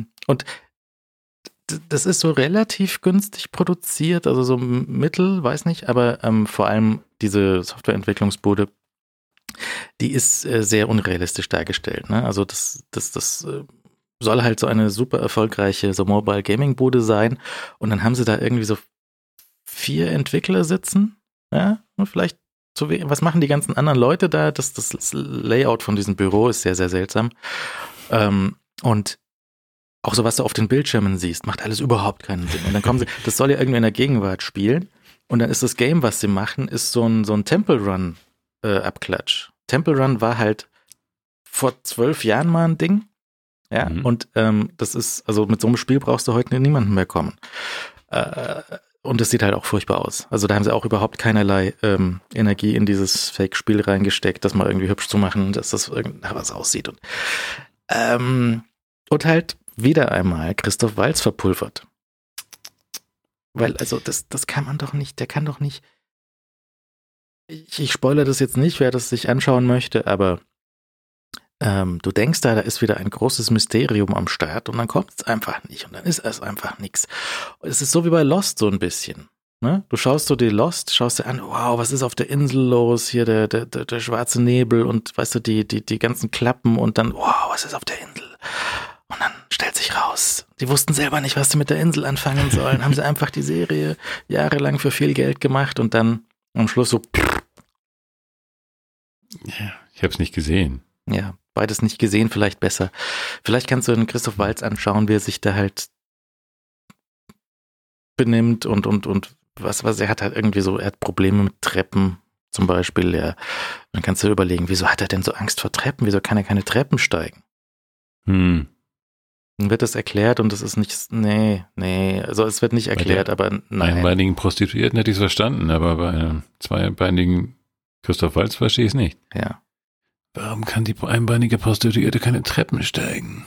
das ist so relativ günstig produziert, also so mittel, weiß nicht, aber vor allem diese Softwareentwicklungsbude, die ist sehr unrealistisch dargestellt. Ne? Also das soll halt so eine super erfolgreiche so Mobile Gaming Bude sein und dann haben sie da irgendwie so 4 Entwickler sitzen, ja, und vielleicht was machen die ganzen anderen Leute da? Das Layout von diesem Büro ist sehr, sehr seltsam. Und auch so, was du auf den Bildschirmen siehst, macht alles überhaupt keinen Sinn. Und dann kommen sie, das soll ja irgendwie in der Gegenwart spielen. Und dann ist das Game, was sie machen, ist so ein Temple Run Abklatsch. Temple Run war halt vor 12 Jahren mal ein Ding. Ja, und das ist, also mit so einem Spiel brauchst du heute niemanden mehr kommen. Und es sieht halt auch furchtbar aus. Also da haben sie auch überhaupt keinerlei Energie in dieses Fake-Spiel reingesteckt, das mal irgendwie hübsch zu machen, dass das was aussieht. Und halt wieder einmal Christoph Waltz verpulvert. Weil, also das kann man doch nicht, der kann doch nicht. Ich spoilere das jetzt nicht, wer das sich anschauen möchte, aber du denkst da ist wieder ein großes Mysterium am Start und dann kommt es einfach nicht und dann ist es einfach nichts. Es ist so wie bei Lost so ein bisschen. Ne? Du schaust so die Lost, schaust dir an, wow, was ist auf der Insel los, hier der schwarze Nebel und weißt du, die ganzen Klappen und dann, wow, was ist auf der Insel? Und dann stellt sich raus, die wussten selber nicht, was sie mit der Insel anfangen sollen, haben sie einfach die Serie jahrelang für viel Geld gemacht und dann am Schluss so. Ja, ich habe es nicht gesehen. Ja, beides nicht gesehen, vielleicht besser. Vielleicht kannst du den Christoph Waltz anschauen, wie er sich da halt benimmt und was er hat halt irgendwie so, er hat Probleme mit Treppen zum Beispiel, ja. Dann kannst du überlegen, wieso hat er denn so Angst vor Treppen? Wieso kann er keine Treppen steigen? Dann wird das erklärt und das ist nicht, nee, also es wird nicht erklärt, aber nein. Bei einbeinigen Prostituierten hätte ich es verstanden, aber bei einem zweibeinigen Christoph Waltz verstehe ich es nicht. Ja. Warum kann die einbeinige Prostituierte keine Treppen steigen?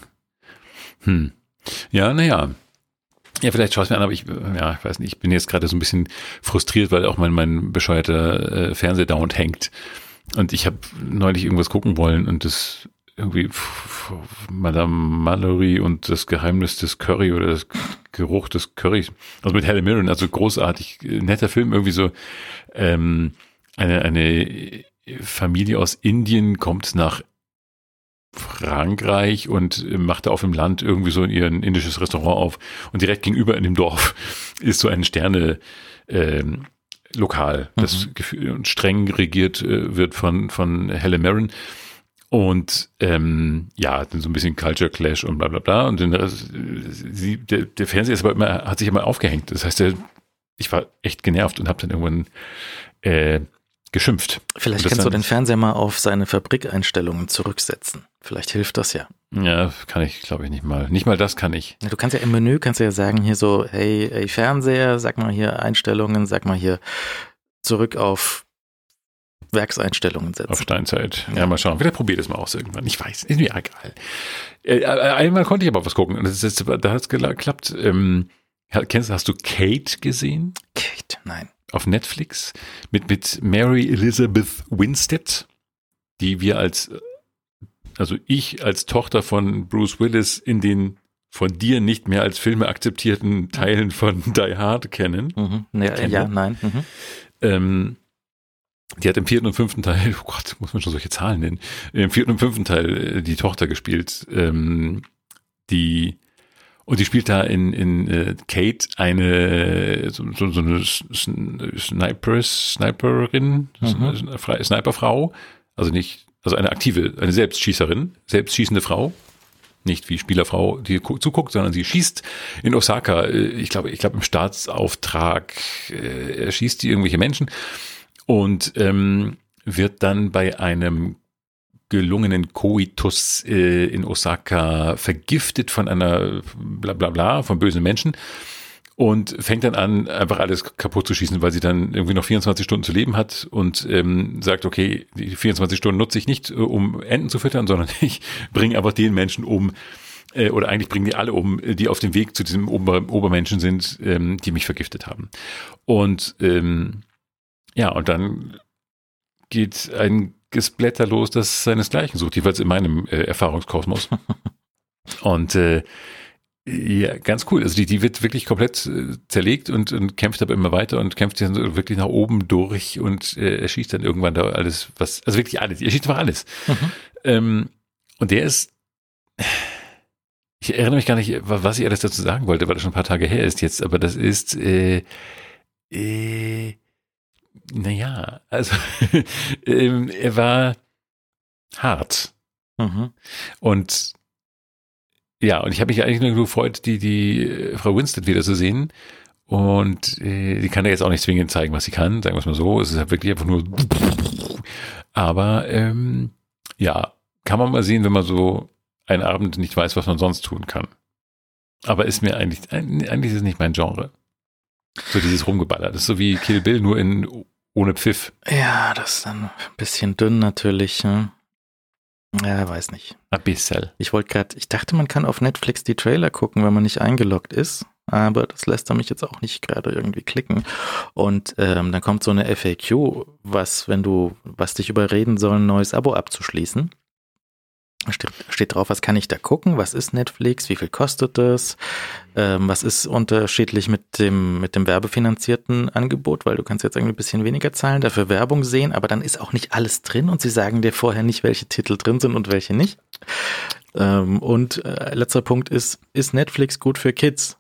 Ja, naja. Ja, vielleicht schaue ich mir an, aber ich weiß nicht, ich bin jetzt gerade so ein bisschen frustriert, weil auch mein bescheuerter Fernseher dauernd hängt. Und ich habe neulich irgendwas gucken wollen und das irgendwie Madame Mallory und das Geheimnis des Curry oder das Geruch des Currys, also mit Helen Mirren, also großartig, netter Film, irgendwie so eine Familie aus Indien kommt nach Frankreich und macht da auf dem Land irgendwie so ihr indisches Restaurant auf und direkt gegenüber in dem Dorf ist so ein Sterne Lokal, das streng regiert wird von Helen Mirren und dann so ein bisschen Culture Clash und bla bla bla und der Fernseher ist aber immer, hat sich immer aufgehängt, das heißt, ich war echt genervt und habe dann irgendwann geschimpft. Vielleicht kannst du den Fernseher mal auf seine Fabrikeinstellungen zurücksetzen. Vielleicht hilft das ja. Ja, kann ich, glaube ich, nicht mal. Nicht mal das kann ich. Ja, du kannst ja im Menü, sagen hier so, hey Fernseher, sag mal hier Einstellungen, sag mal hier zurück auf Werkseinstellungen setzen. Auf Steinzeit. Ja, mal schauen. Vielleicht probier das mal aus irgendwann. Ich weiß, ist mir egal. Einmal konnte ich aber was gucken. Und da hat es geklappt. Hast du Kate gesehen? Kate, nein. Auf Netflix mit Mary Elizabeth Winstead, die wir ich als Tochter von Bruce Willis in den von dir nicht mehr als Filme akzeptierten Teilen von Die Hard kennen. Nein. Die hat im 4. und 5. Teil, oh Gott, muss man schon solche Zahlen nennen, im 4. und 5. Teil die Tochter gespielt, die spielt da in Kate eine so eine Sniperin, Sniperfrau, also eine aktive, eine selbstschießende Frau, nicht wie Spielerfrau, die zuguckt, sondern sie schießt in Osaka, ich glaube im Staatsauftrag, erschießt die irgendwelche Menschen und wird dann bei einem gelungenen Koitus in Osaka vergiftet von einer Blablabla, von bösen Menschen und fängt dann an, einfach alles kaputt zu schießen, weil sie dann irgendwie noch 24 Stunden zu leben hat und sagt, okay, die 24 Stunden nutze ich nicht, um Enten zu füttern, sondern ich bringe einfach den Menschen um, oder eigentlich bringen die alle um, die auf dem Weg zu diesem Obermenschen sind, die mich vergiftet haben. Und und dann geht ein Gesplatter los, das seinesgleichen sucht, jeweils in meinem Erfahrungskosmos. Und ganz cool. Also die wird wirklich komplett zerlegt und kämpft aber immer weiter und kämpft dann so wirklich nach oben durch und erschießt dann irgendwann da alles, also wirklich alles. Er schießt einfach alles. Und der ist, ich erinnere mich gar nicht, was ich alles dazu sagen wollte, weil das schon ein paar Tage her ist jetzt, aber das ist, also er war hart. Und ich habe mich eigentlich nur gefreut, die Frau Winstead wieder zu sehen. Und die kann ja jetzt auch nicht zwingend zeigen, was sie kann, sagen wir es mal so. Es ist halt wirklich einfach nur. Aber kann man mal sehen, wenn man so einen Abend nicht weiß, was man sonst tun kann. Aber ist mir eigentlich ist es nicht mein Genre. So dieses Rumgeballer. Das ist so wie Kill Bill, nur ohne Pfiff. Ja, das ist dann ein bisschen dünn natürlich. Ne? Ja, weiß nicht. Ein bisschen. Ich dachte, man kann auf Netflix die Trailer gucken, wenn man nicht eingeloggt ist. Aber das lässt er mich jetzt auch nicht gerade irgendwie klicken. Und dann kommt so eine FAQ, was dich überreden soll, ein neues Abo abzuschließen. Steht drauf, was kann ich da gucken? Was ist Netflix? Wie viel kostet das? Was ist unterschiedlich mit dem werbefinanzierten Angebot? Weil du kannst jetzt irgendwie ein bisschen weniger zahlen, dafür Werbung sehen, aber dann ist auch nicht alles drin und sie sagen dir vorher nicht, welche Titel drin sind und welche nicht. Letzter Punkt ist Netflix gut für Kids?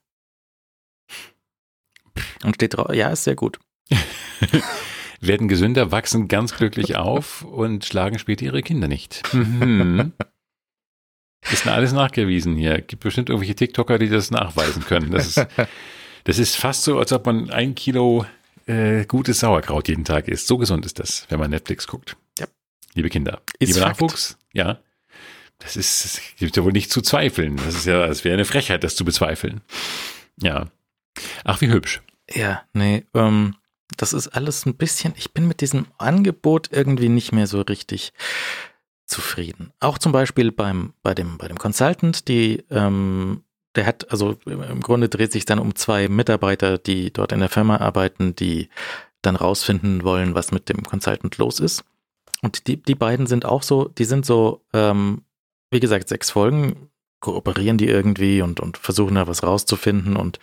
Und steht drauf, ja, ist sehr gut. Werden gesünder, wachsen ganz glücklich auf und schlagen später ihre Kinder nicht. Mhm. Ist alles nachgewiesen hier. Gibt bestimmt irgendwelche TikToker, die das nachweisen können. Das ist fast so, als ob man 1 Kilo gutes Sauerkraut jeden Tag isst. So gesund ist das, wenn man Netflix guckt. Ja. Liebe Kinder, lieber Nachwuchs, ja, das gibt ja wohl nicht zu zweifeln. Das wäre eine Frechheit, das zu bezweifeln. Ja. Ach, wie hübsch. Ja, nee, das ist alles ein bisschen, ich bin mit diesem Angebot irgendwie nicht mehr so richtig zufrieden. Auch zum Beispiel bei dem Consultant, der hat, also im Grunde dreht sich dann um 2 Mitarbeiter, die dort in der Firma arbeiten, die dann rausfinden wollen, was mit dem Consultant los ist. Und die beiden sind auch so, die sind so, wie gesagt, 6 Folgen, kooperieren die irgendwie und versuchen da was rauszufinden und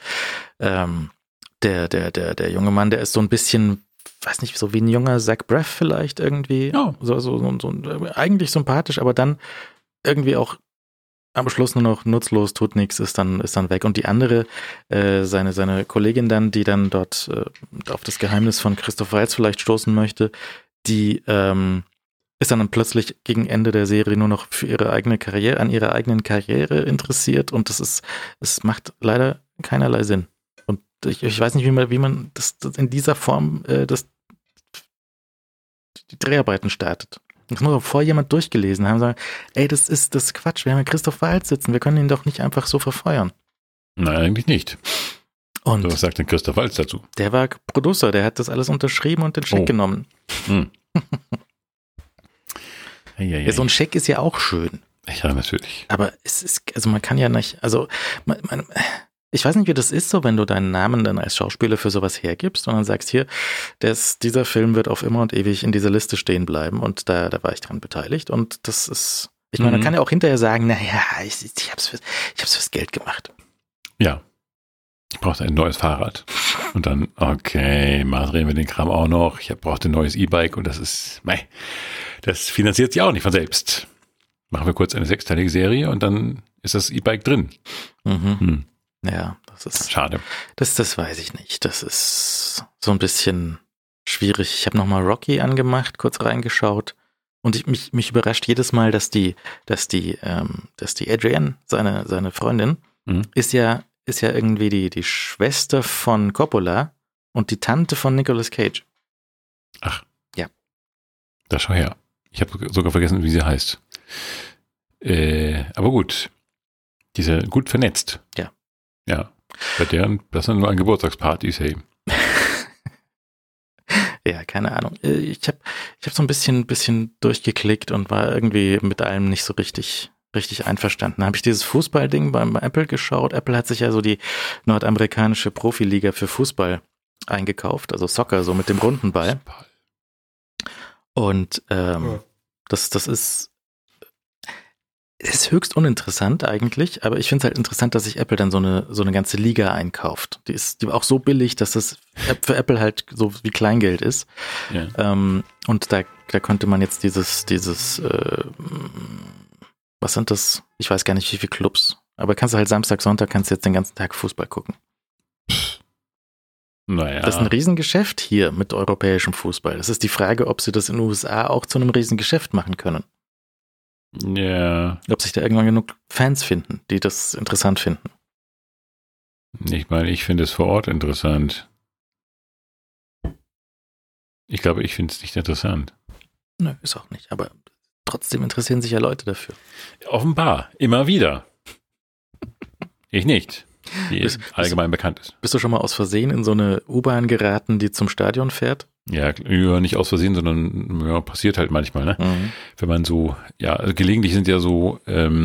der junge Mann, der ist so ein bisschen, weiß nicht, so wie ein junger Zach Braff vielleicht irgendwie. Oh. So eigentlich sympathisch, aber dann irgendwie auch am Schluss nur noch nutzlos, tut nichts, ist dann weg. Und die andere, seine Kollegin dann, die dann dort auf das Geheimnis von Christoph Waltz vielleicht stoßen möchte, die ist dann plötzlich gegen Ende der Serie nur noch für ihre eigene Karriere, an ihrer eigenen Karriere interessiert und es macht leider keinerlei Sinn. Und ich weiß nicht, wie man das in dieser Form die Dreharbeiten startet. Das muss bevor jemand durchgelesen haben, sagen, ey, das ist Quatsch, wir haben ja Christoph Waltz sitzen, wir können ihn doch nicht einfach so verfeuern. Nein, eigentlich nicht. Und was sagt denn Christoph Waltz dazu? Der war Producer, der hat das alles unterschrieben und den Scheck genommen. Hm. Ja, so ein Scheck ist ja auch schön. Ja, natürlich. Aber man kann ja nicht, also ich weiß nicht, wie das ist, so wenn du deinen Namen dann als Schauspieler für sowas hergibst und dann sagst, hier, dieser Film wird auf immer und ewig in dieser Liste stehen bleiben und da war ich dran beteiligt und das ist, ich meine, man kann ja auch hinterher sagen, naja, ich hab's fürs Geld gemacht. Ja. Ich brauchte ein neues Fahrrad. Und dann, okay, mal drehen wir den Kram auch noch. Ich brauchte ein neues E-Bike und das finanziert sich auch nicht von selbst. Machen wir kurz eine 6-teilige Serie und dann ist das E-Bike drin. Mhm. Ja, das ist schade. Das weiß ich nicht. Das ist so ein bisschen schwierig. Ich habe nochmal Rocky angemacht, kurz reingeschaut und mich überrascht jedes Mal, dass die Adrienne, seine Freundin, ist ja irgendwie die Schwester von Coppola und die Tante von Nicolas Cage. Ach. Ja. Da schau her. Ich habe sogar vergessen, wie sie heißt. Aber gut. Die ist ja gut vernetzt. Ja. Ja. Das sind nur an Geburtstagspartys, hey. Ja, keine Ahnung. Ich hab so ein bisschen durchgeklickt und war irgendwie mit allem nicht so richtig einverstanden. Habe ich dieses Fußballding bei Apple geschaut. Apple hat sich ja so die nordamerikanische Profiliga für Fußball eingekauft, also Soccer, so mit dem runden Ball. Und das ist höchst uninteressant eigentlich, aber ich finde es halt interessant, dass sich Apple dann so eine ganze Liga einkauft. Die war auch so billig, dass das für Apple halt so wie Kleingeld ist. Ja. Und da konnte man jetzt dieses was sind das? Ich weiß gar nicht, wie viele Clubs. Aber kannst du halt Samstag, Sonntag kannst du jetzt den ganzen Tag Fußball gucken. Naja. Das ist ein Riesengeschäft hier mit europäischem Fußball. Das ist die Frage, ob sie das in den USA auch zu einem Riesengeschäft machen können. Ja. Ob sich da irgendwann genug Fans finden, die das interessant finden. Ich meine, ich finde es vor Ort interessant. Ich glaube, ich finde es nicht interessant. Nö, ist auch nicht. Aber Trotzdem interessieren sich ja Leute dafür. Offenbar, immer wieder. Ich nicht, die allgemein bekannt ist. Bist du schon mal aus Versehen in so eine U-Bahn geraten, die zum Stadion fährt? Ja, nicht aus Versehen, sondern ja, passiert halt manchmal, ne? Mhm. Wenn man so, ja, also gelegentlich sind ja so,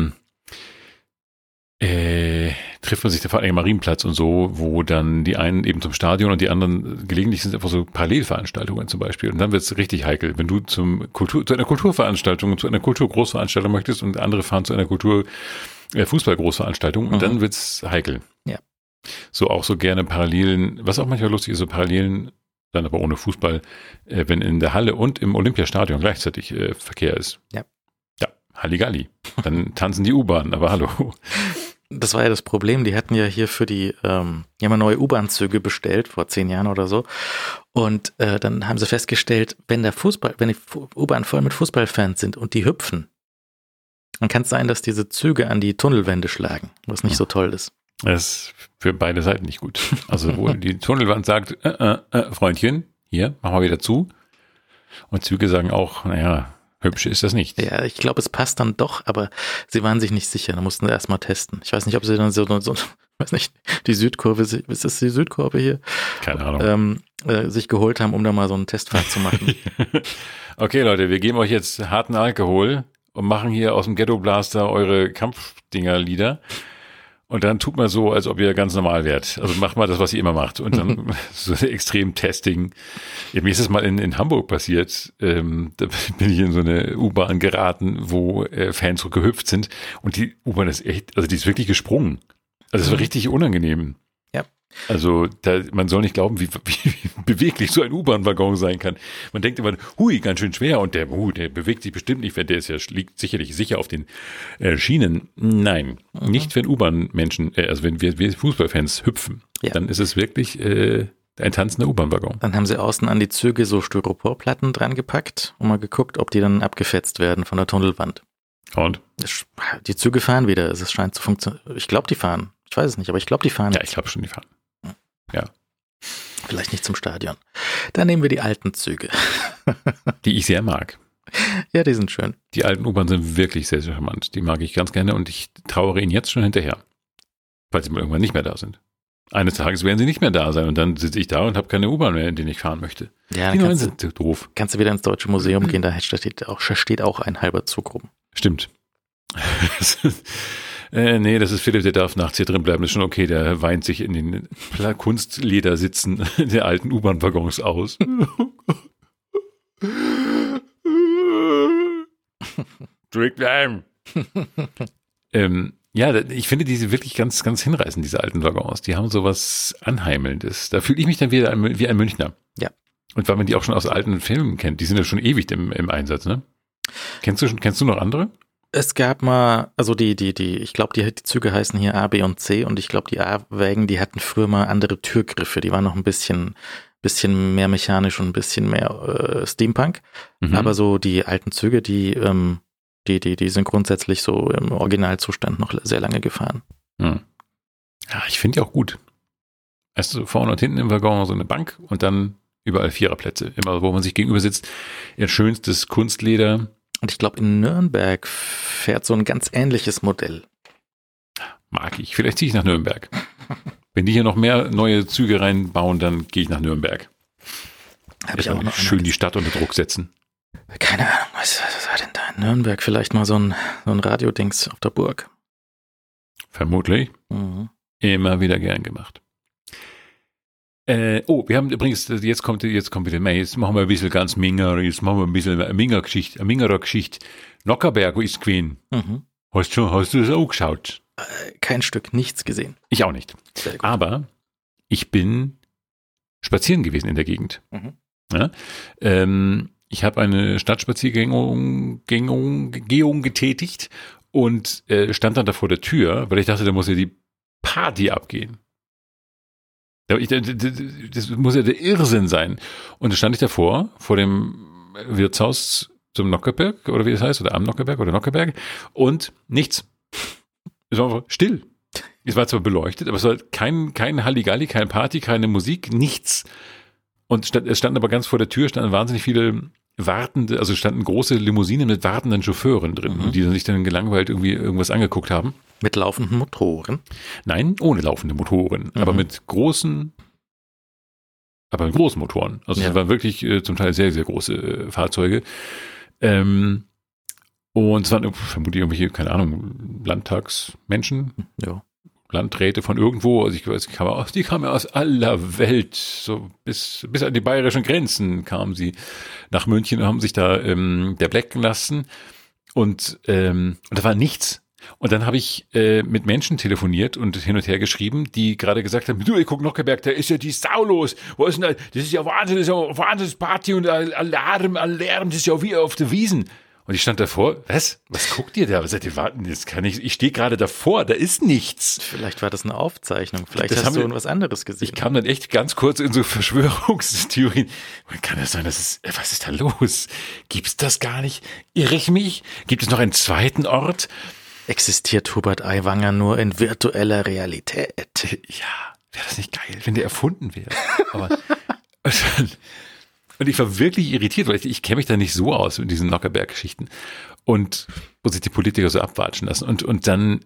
trifft man sich da vor allem am Marienplatz und so, wo dann die einen eben zum Stadion und die anderen, gelegentlich sind es einfach so Parallelveranstaltungen zum Beispiel. Und dann wird es richtig heikel, wenn du zu einer Kulturveranstaltung, zu einer Kulturgroßveranstaltung möchtest und andere fahren zu einer Fußball-Großveranstaltung und dann wird es heikel. Ja. So auch so gerne Parallelen, was auch manchmal lustig ist, so Parallelen, dann aber ohne Fußball, wenn in der Halle und im Olympiastadion gleichzeitig Verkehr ist. Ja. Ja, Halligalli. Dann tanzen die U-Bahnen, aber hallo. Das war ja das Problem, die hatten ja hier für die mal neue U-Bahn-Züge bestellt, vor 10 Jahren oder so. Und dann haben sie festgestellt, wenn die U-Bahn voll mit Fußballfans sind und die hüpfen, dann kann es sein, dass diese Züge an die Tunnelwände schlagen, was nicht so toll ist. Das ist für beide Seiten nicht gut. Also wo die Tunnelwand sagt, Freundchen, hier, mach mal wieder zu. Und Züge sagen auch, naja, hübsch ist das nicht. Ja, ich glaube, es passt dann doch, aber sie waren sich nicht sicher. Da mussten sie erstmal testen. Ich weiß nicht, ob sie dann so weiß nicht, die Südkurve, ist das die Südkurve hier? Keine Ahnung. Sich geholt haben, um da mal so einen Testfahrt zu machen. Okay, Leute, wir geben euch jetzt harten Alkohol und machen hier aus dem Ghetto Blaster eure Kampfdinger-Lieder. Und dann tut mal so, als ob ihr ganz normal wärt. Also macht mal das, was ihr immer macht. Und dann so extrem Testing. Ja, mir ist das mal in Hamburg passiert. Da bin ich in so eine U-Bahn geraten, wo Fans gehüpft sind. Und die U-Bahn ist echt, also die ist wirklich gesprungen. Also es war richtig unangenehm. Ja. Also man soll nicht glauben, wie beweglich so ein U-Bahn-Waggon sein kann. Man denkt immer, hui, ganz schön schwer und der bewegt sich bestimmt nicht, der ist ja liegt sicherlich sicher auf den Schienen. Nein, nicht wenn U-Bahn-Menschen, also wenn wir Fußballfans hüpfen, dann ist es wirklich ein tanzender U-Bahn-Waggon. Dann haben sie außen an die Züge so Styroporplatten dran gepackt und mal geguckt, ob die dann abgefetzt werden von der Tunnelwand. Und? Die Züge fahren wieder, es scheint zu funktionieren. Ich glaube, die fahren. Ich weiß es nicht, aber ich glaube, die fahren. Ja, ich glaube schon, die fahren. Ja. Vielleicht nicht zum Stadion. Dann nehmen wir die alten Züge. Die ich sehr mag. Ja, die sind schön. Die alten U-Bahnen sind wirklich sehr, sehr charmant. Die mag ich ganz gerne und ich trauere ihnen jetzt schon hinterher. Falls sie mal irgendwann nicht mehr da sind. Eines Tages werden sie nicht mehr da sein und dann sitze ich da und habe keine U-Bahn mehr, in die ich fahren möchte. Ja, die neuen sind doof. Kannst du wieder ins Deutsche Museum gehen, da steht auch ein halber Zug rum. Stimmt. Nee, das ist Philipp, der darf nachts hier drin bleiben. Das ist schon okay, der weint sich in den Kunstledersitzen der alten U-Bahn-Waggons aus. Drink time. Ja, ich finde diese wirklich ganz, ganz hinreißend, diese alten Waggons. Die haben sowas Anheimelndes. Da fühle ich mich dann wieder wie ein Münchner. Ja. Und weil man die auch schon aus alten Filmen kennt, die sind ja schon ewig im Einsatz, ne? Kennst du noch andere? Es gab mal, also ich glaube, die Züge heißen hier A, B und C und ich glaube, die A-Wägen, die hatten früher mal andere Türgriffe, die waren noch ein bisschen mehr mechanisch und ein bisschen mehr Steampunk, aber so die alten Züge, die sind grundsätzlich so im Originalzustand noch sehr lange gefahren. Ja, ich finde die auch gut. Weißt du, vorne und hinten im Waggon so eine Bank und dann überall Viererplätze, immer wo man sich gegenüber sitzt, ihr schönstes Kunstleder. Und ich glaube, in Nürnberg fährt so ein ganz ähnliches Modell. Mag ich. Vielleicht ziehe ich nach Nürnberg. Wenn die hier noch mehr neue Züge reinbauen, dann gehe ich nach Nürnberg. Habe ich auch noch schön die Stadt unter Druck setzen. Keine Ahnung, was war denn da in Nürnberg? Vielleicht mal so ein Radiodings auf der Burg. Vermutlich. Immer wieder gern gemacht. Wir haben übrigens, jetzt kommt wieder mehr, jetzt machen wir ein bisschen ganz Minger, jetzt machen wir ein bisschen eine Mingerer Geschichte. Nockerberg ist gewesen. Hast du das auch geschaut? Kein Stück, nichts gesehen. Ich auch nicht. Aber ich bin spazieren gewesen in der Gegend. Ja? Ich habe eine Stadtspaziergehung getätigt und stand dann da vor der Tür, weil ich dachte, da muss ja die Party abgehen. Das muss ja der Irrsinn sein. Und da stand ich davor, vor dem Wirtshaus zum Nockerberg, oder wie das heißt, oder am Nockerberg oder Nockerberg, und nichts. Es war einfach still. Es war zwar beleuchtet, aber es war kein Halligalli, keine Party, keine Musik, nichts. Und es standen aber ganz vor der Tür, standen wahnsinnig viele wartende, also standen große Limousinen mit wartenden Chauffeuren drin, die sich dann gelangweilt irgendwie irgendwas angeguckt haben. Mit laufenden Motoren? Nein, ohne laufende Motoren, aber mit großen Motoren. Also es waren wirklich zum Teil sehr, sehr große Fahrzeuge. Und es waren vermutlich irgendwelche, keine Ahnung, Landtagsmenschen. Ja. Landräte von irgendwo, also ich weiß, die kamen ja aus aller Welt, so bis an die bayerischen Grenzen kamen sie nach München und haben sich da der blecken lassen und da war nichts. Und dann habe ich mit Menschen telefoniert und hin und her geschrieben, die gerade gesagt haben, du, ich guck Nockherberg, da ist ja die Sau los. Wo ist denn da? Das ist ja Wahnsinn, das ist ja Wahnsinns Party und Alarm, das ist ja wie auf der Wiesen. Und ich stand davor, was guckt ihr da? Was seid ihr warten? Ich stehe gerade davor, da ist nichts. Vielleicht war das eine Aufzeichnung, vielleicht hast du was anderes gesehen. Ich kam dann echt ganz kurz in so Verschwörungstheorien. Kann das sein, was ist da los? Gibt's das gar nicht? Irre ich mich? Gibt es noch einen zweiten Ort? Existiert Hubert Aiwanger nur in virtueller Realität? Ja, wäre das nicht geil, wenn der erfunden wäre? Aber und ich war wirklich irritiert, weil ich kenne mich da nicht so aus in diesen Nockherberg-Geschichten und wo sich die Politiker so abwatschen lassen. Und dann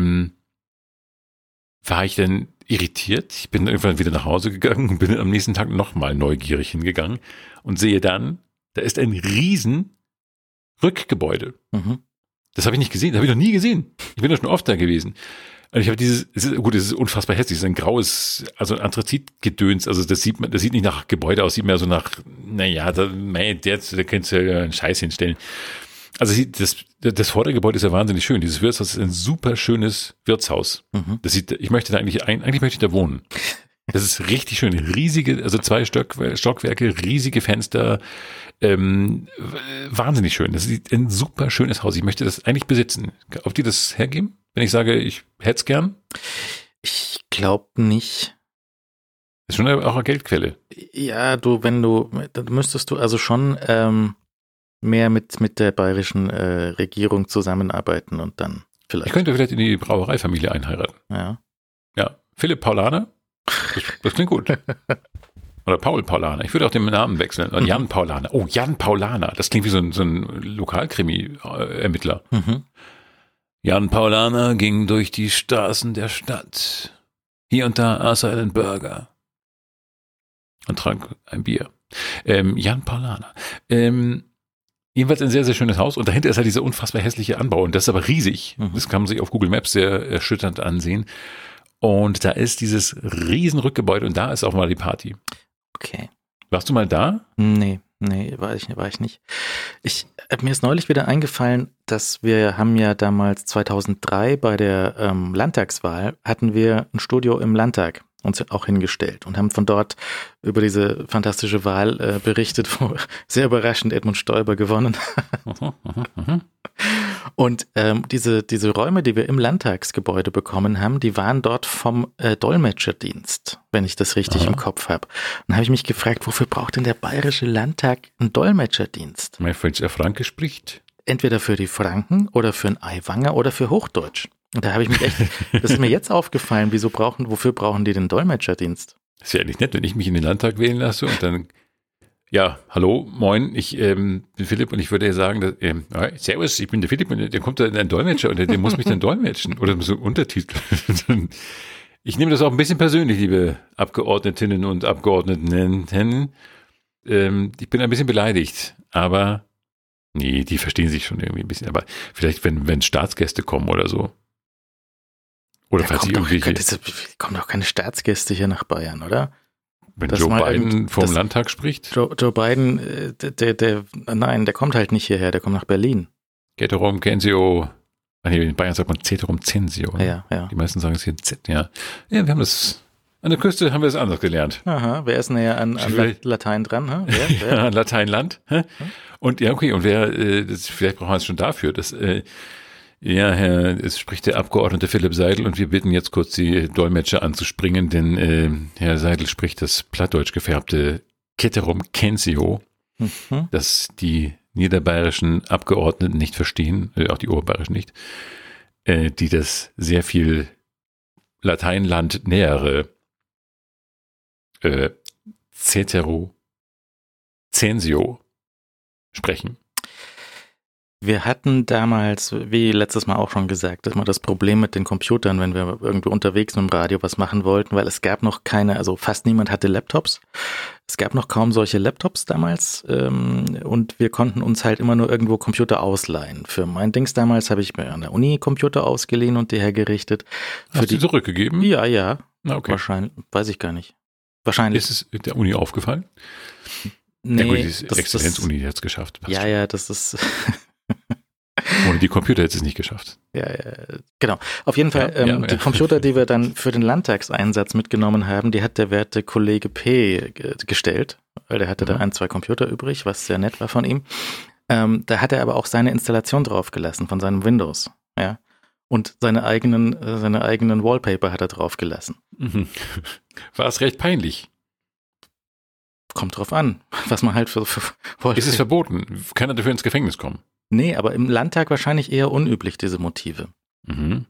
war ich dann irritiert. Ich bin irgendwann wieder nach Hause gegangen und bin am nächsten Tag nochmal neugierig hingegangen und sehe dann, da ist ein riesen Rückgebäude. Das habe ich nicht gesehen, das habe ich noch nie gesehen. Ich bin doch schon oft da gewesen. Und ich habe es ist unfassbar hässlich, es ist ein graues, also ein Anthrazitgedöns, also das sieht nicht nach Gebäude aus, sieht mehr so nach, da könntest du ja einen Scheiß hinstellen. Also das Vordergebäude ist ja wahnsinnig schön, dieses Wirtshaus ist ein super schönes Wirtshaus. Ich möchte da eigentlich möchte ich da wohnen. Das ist richtig schön, riesige, also 2 Stockwerke, riesige Fenster, wahnsinnig schön. Das ist ein super schönes Haus, ich möchte das eigentlich besitzen. Ob die das hergeben? Wenn ich sage, ich hätte es gern? Ich glaube nicht. Das ist schon auch eine Geldquelle. Ja, dann müsstest du also schon mehr mit der bayerischen Regierung zusammenarbeiten und dann vielleicht. Ich könnte vielleicht in die Brauereifamilie einheiraten. Ja. Ja, Philipp Paulaner, das klingt gut. Oder Paul Paulaner, ich würde auch den Namen wechseln. Oder Jan Paulaner. Oh, Jan Paulaner, das klingt wie so ein Lokalkrimi-Ermittler. Jan Paulaner ging durch die Straßen der Stadt. Hier und da aß er einen Burger und trank ein Bier. Jan Paulaner. Jedenfalls ein sehr, sehr schönes Haus und dahinter ist halt dieser unfassbar hässliche Anbau und das ist aber riesig. Das kann man sich auf Google Maps sehr erschütternd ansehen. Und da ist dieses riesen Rückgebäude und da ist auch mal die Party. Okay. Warst du mal da? Nee, war ich nicht. Mir ist neulich wieder eingefallen, dass wir haben ja damals 2003 bei der Landtagswahl hatten wir ein Studio im Landtag uns auch hingestellt und haben von dort über diese fantastische Wahl berichtet, wo sehr überraschend Edmund Stoiber gewonnen hat. Und diese Räume, die wir im Landtagsgebäude bekommen haben, die waren dort vom Dolmetscherdienst, wenn ich das richtig im Kopf habe. Und dann habe ich mich gefragt, wofür braucht denn der Bayerische Landtag einen Dolmetscherdienst? Weil er Franke spricht. Entweder für die Franken oder für einen Aiwanger oder für Hochdeutsch. Und da habe ich mich das ist mir jetzt aufgefallen, wofür brauchen die den Dolmetscherdienst? Das ist ja eigentlich nett, wenn ich mich in den Landtag wählen lasse und dann, ja, hallo, moin, ich bin Philipp und ich würde ja sagen, dass, servus, ich bin der Philipp und dann kommt da ein Dolmetscher und der muss mich dann dolmetschen oder so Untertitel. Ich nehme das auch ein bisschen persönlich, liebe Abgeordnetinnen und Abgeordneten. Ich bin ein bisschen beleidigt, aber nee, die verstehen sich schon irgendwie ein bisschen, aber vielleicht, wenn Staatsgäste kommen oder so. Oder falls kommen doch keine Staatsgäste hier nach Bayern, oder? Wenn Joe Biden vom Landtag spricht? Joe Biden, der kommt halt nicht hierher, der kommt nach Berlin. Ceterum censeo. In Bayern sagt man Ceterum censeo. Ja. Die meisten sagen es hier Z, ja. Ja, wir haben das, an der Küste haben wir es anders gelernt. Aha, wer ist näher an Latein dran? Ha? Wer? Lateinland. Und ja, okay, und vielleicht brauchen wir es schon dafür, dass es spricht der Abgeordnete Philipp Seidel und wir bitten jetzt kurz die Dolmetscher anzuspringen, denn Herr Seidel spricht das plattdeutsch gefärbte Ceterum censeo, das die niederbayerischen Abgeordneten nicht verstehen, auch die oberbayerischen nicht, die das sehr viel Lateinland nähere Cetero Exensio sprechen. Wir hatten damals, wie letztes Mal auch schon gesagt, immer das Problem mit den Computern, wenn wir irgendwie unterwegs mit dem Radio was machen wollten, weil es gab noch keine, also fast niemand hatte Laptops. Es gab noch kaum solche Laptops damals und wir konnten uns halt immer nur irgendwo Computer ausleihen. Für mein Dings damals habe ich mir an der Uni Computer ausgeliehen und die hergerichtet. Hast du zurückgegeben? Ja. Na, okay. Wahrscheinlich, weiß ich gar nicht. Wahrscheinlich. Ist es der Uni aufgefallen? Nee, ja gut, die Exzellenz-Uni hat es geschafft. Ja, das ist... Ohne die Computer hätte es nicht geschafft. Ja, genau. Auf jeden Fall, die Computer, die wir dann für den Landtagseinsatz mitgenommen haben, die hat der werte Kollege P. gestellt, weil der hatte da 1-2 Computer übrig, was sehr nett war von ihm. Da hat er aber auch seine Installation draufgelassen von seinem Windows, ja. Und seine eigenen Wallpaper hat er draufgelassen. Mhm. War es recht peinlich? Kommt drauf an, was man halt für Wallpaper. Ist es verboten? Kann er dafür ins Gefängnis kommen? Nee, aber im Landtag wahrscheinlich eher unüblich, diese Motive. Mhm.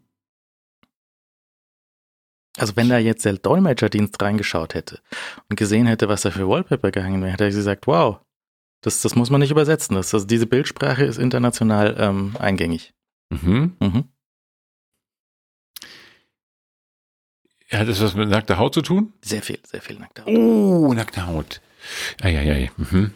Also wenn da jetzt der Dolmetscherdienst reingeschaut hätte und gesehen hätte, was da für Wallpaper gehangen wäre, hätte er gesagt, wow, das muss man nicht übersetzen. Also diese Bildsprache ist international eingängig. Mhm. Mhm. Hat das was mit nackter Haut zu tun? Sehr viel nackte Haut. Oh, nackte Haut. Eieiei. Mhm.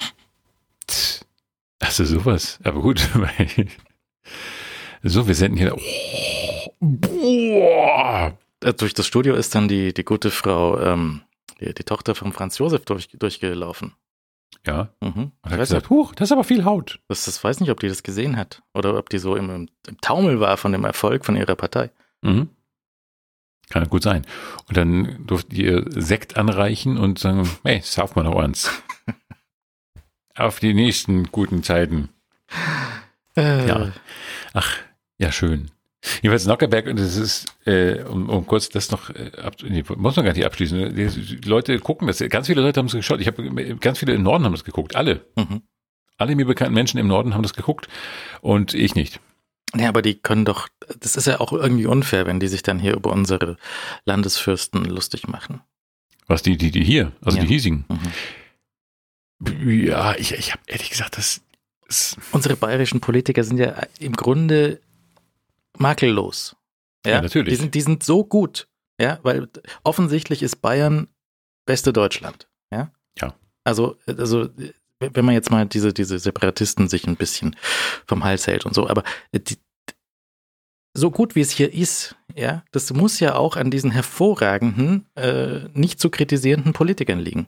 Achso, sowas. Aber gut. So, wir senden hier. Oh, boah. Durch das Studio ist dann die gute Frau, die Tochter von Franz Josef durchgelaufen. Ja. Mhm. Und hat gesagt, huch, das ist aber viel Haut. Das weiß nicht, ob die das gesehen hat. Oder ob die so im Taumel war von dem Erfolg von ihrer Partei. Mhm. Kann gut sein. Und dann durften die ihr Sekt anreichen und sagen, hey, sauf mal noch eins. Auf die nächsten guten Zeiten. Ja. Ach, ja, schön. Jedenfalls Nockerberg, und das ist, um kurz das noch, muss man gar nicht abschließen. Die Leute gucken das, ganz viele Leute haben es geschaut. Ganz viele im Norden haben das geguckt, alle. Mhm. Alle mir bekannten Menschen im Norden haben das geguckt und ich nicht. Ja, aber die können doch, das ist ja auch irgendwie unfair, wenn die sich dann hier über unsere Landesfürsten lustig machen. Was, die hier, also die hiesigen? Mhm. Ja, ich habe ehrlich gesagt, das ist... Unsere bayerischen Politiker sind ja im Grunde makellos. Ja, natürlich. Die sind so gut, ja, weil offensichtlich ist Bayern beste Deutschland, ja. Ja. Also wenn man jetzt mal diese Separatisten sich ein bisschen vom Hals hält und so, aber so gut wie es hier ist, ja, das muss ja auch an diesen hervorragenden, nicht zu kritisierenden Politikern liegen.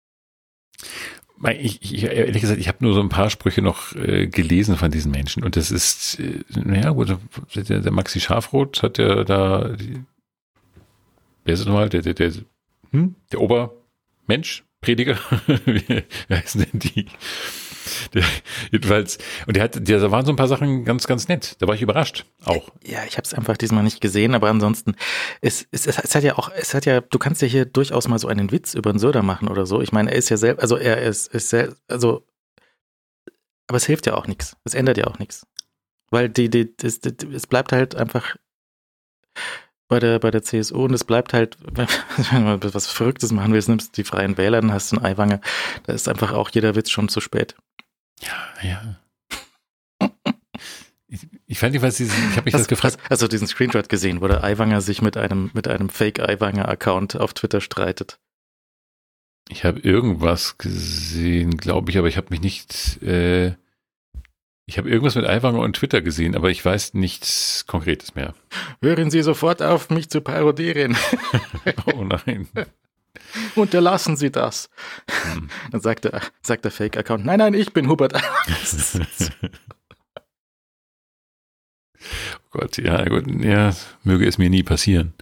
Ich ehrlich gesagt, ich habe nur so ein paar Sprüche noch gelesen von diesen Menschen und das ist, naja gut, der Maxi Schafroth hat ja da, wer ist es nochmal, der Obermensch, Prediger, wie heißen denn die? Jedenfalls, und da waren so ein paar Sachen ganz, ganz nett. Da war ich überrascht auch. Ja, ich habe es einfach diesmal nicht gesehen, aber ansonsten, es hat ja, du kannst ja hier durchaus mal so einen Witz über den Söder machen oder so. Ich meine, er ist ja selbst, also er ist sehr, also, aber es hilft ja auch nichts. Es ändert ja auch nichts. Weil es bleibt halt einfach bei der CSU und es bleibt halt, wenn man was Verrücktes machen willst, nimmst du die Freien Wähler, dann hast du einen Aiwanger. Da ist einfach auch jeder Witz schon zu spät. Ja. Ich fand ich habe mich das gefragt. Hast du diesen Screenshot gesehen, wo der Aiwanger sich mit einem Fake-Aiwanger-Account auf Twitter streitet? Ich habe irgendwas gesehen, glaube ich, aber ich habe mich nicht, ich habe irgendwas mit Aiwanger und Twitter gesehen, aber ich weiß nichts Konkretes mehr. Hören Sie sofort auf, mich zu parodieren. Oh nein. Unterlassen Sie das. Dann sagt der Fake-Account, nein, ich bin Hubert. Oh Gott, ja gut, ja, möge es mir nie passieren.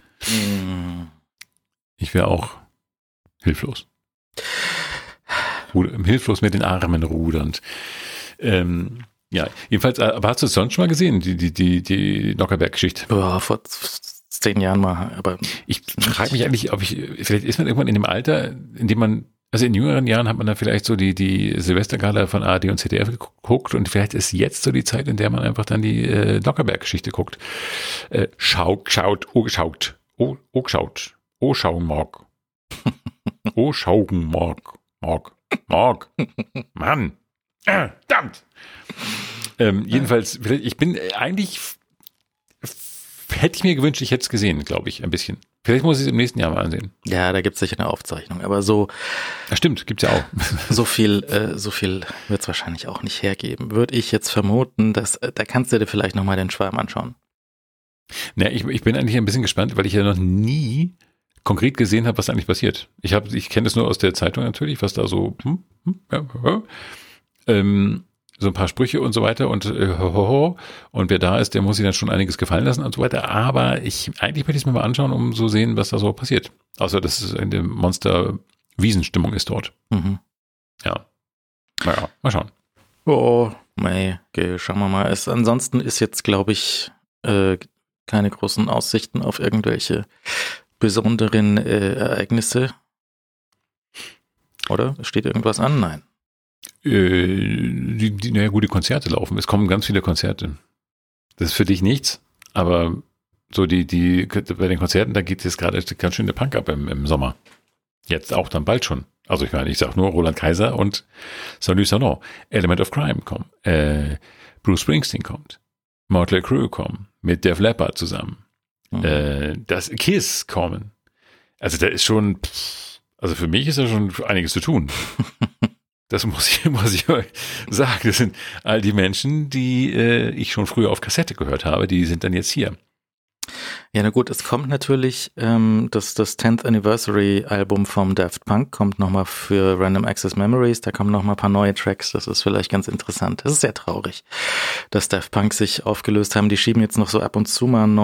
Ich wäre auch hilflos. Hilflos mit den Armen rudernd. Ja, jedenfalls, aber hast du es sonst schon mal gesehen, die Nockerberg-Geschichte? Ja, vor 10 Jahren mal, aber ich frage mich eigentlich, vielleicht ist man irgendwann in dem Alter, in dem man, also in jüngeren Jahren hat man dann vielleicht so die Silvestergala von ARD und ZDF geguckt und vielleicht ist jetzt so die Zeit, in der man einfach dann die Nockerberg-Geschichte guckt. Schauen mag. Morg. Mann. Verdammt. Jedenfalls, ich bin eigentlich, hätte ich mir gewünscht, ich hätte es gesehen, glaube ich, ein bisschen. Vielleicht muss ich es im nächsten Jahr mal ansehen. Ja, da gibt es sicher eine Aufzeichnung, aber so. Ja, stimmt, gibt's ja auch. So viel wird es wahrscheinlich auch nicht hergeben. Würde ich jetzt vermuten, da kannst du dir vielleicht nochmal den Schwarm anschauen. Ja, ich bin eigentlich ein bisschen gespannt, weil ich ja noch nie konkret gesehen habe, was da eigentlich passiert. Ich kenne das nur aus der Zeitung natürlich, was da so, so ein paar Sprüche und so weiter und wer da ist, der muss sich dann schon einiges gefallen lassen und so weiter. Aber eigentlich möchte ich es mir mal anschauen, um so sehen, was da so passiert. Außer, dass es eine Monster-Wiesenstimmung ist dort. Mhm. Ja. Naja, mal schauen. Oh, okay, schauen wir mal. Ansonsten ist jetzt, glaube ich, keine großen Aussichten auf irgendwelche besonderen Ereignisse. Oder? Steht irgendwas an? Nein. Naja, gut, die Konzerte laufen. Es kommen ganz viele Konzerte. Das ist für dich nichts, aber so bei den Konzerten, da geht es gerade ganz schön der Punk ab im Sommer. Jetzt auch dann bald schon. Also ich meine, ich sag nur Roland Kaiser und Salut Sanon. Element of Crime kommen. Bruce Springsteen kommt. Motley Crue kommen. Mit Def Leppard zusammen. Das Kiss kommen. Also da ist schon, also für mich ist da schon einiges zu tun. Das muss ich euch sagen. Das sind all die Menschen, die ich schon früher auf Kassette gehört habe, die sind dann jetzt hier. Ja, na gut, es kommt natürlich, das 10th Anniversary Album vom Daft Punk kommt nochmal für Random Access Memories, da kommen nochmal ein paar neue Tracks, das ist vielleicht ganz interessant. Das ist sehr traurig, dass Daft Punk sich aufgelöst haben. Die schieben jetzt noch so ab und zu mal ein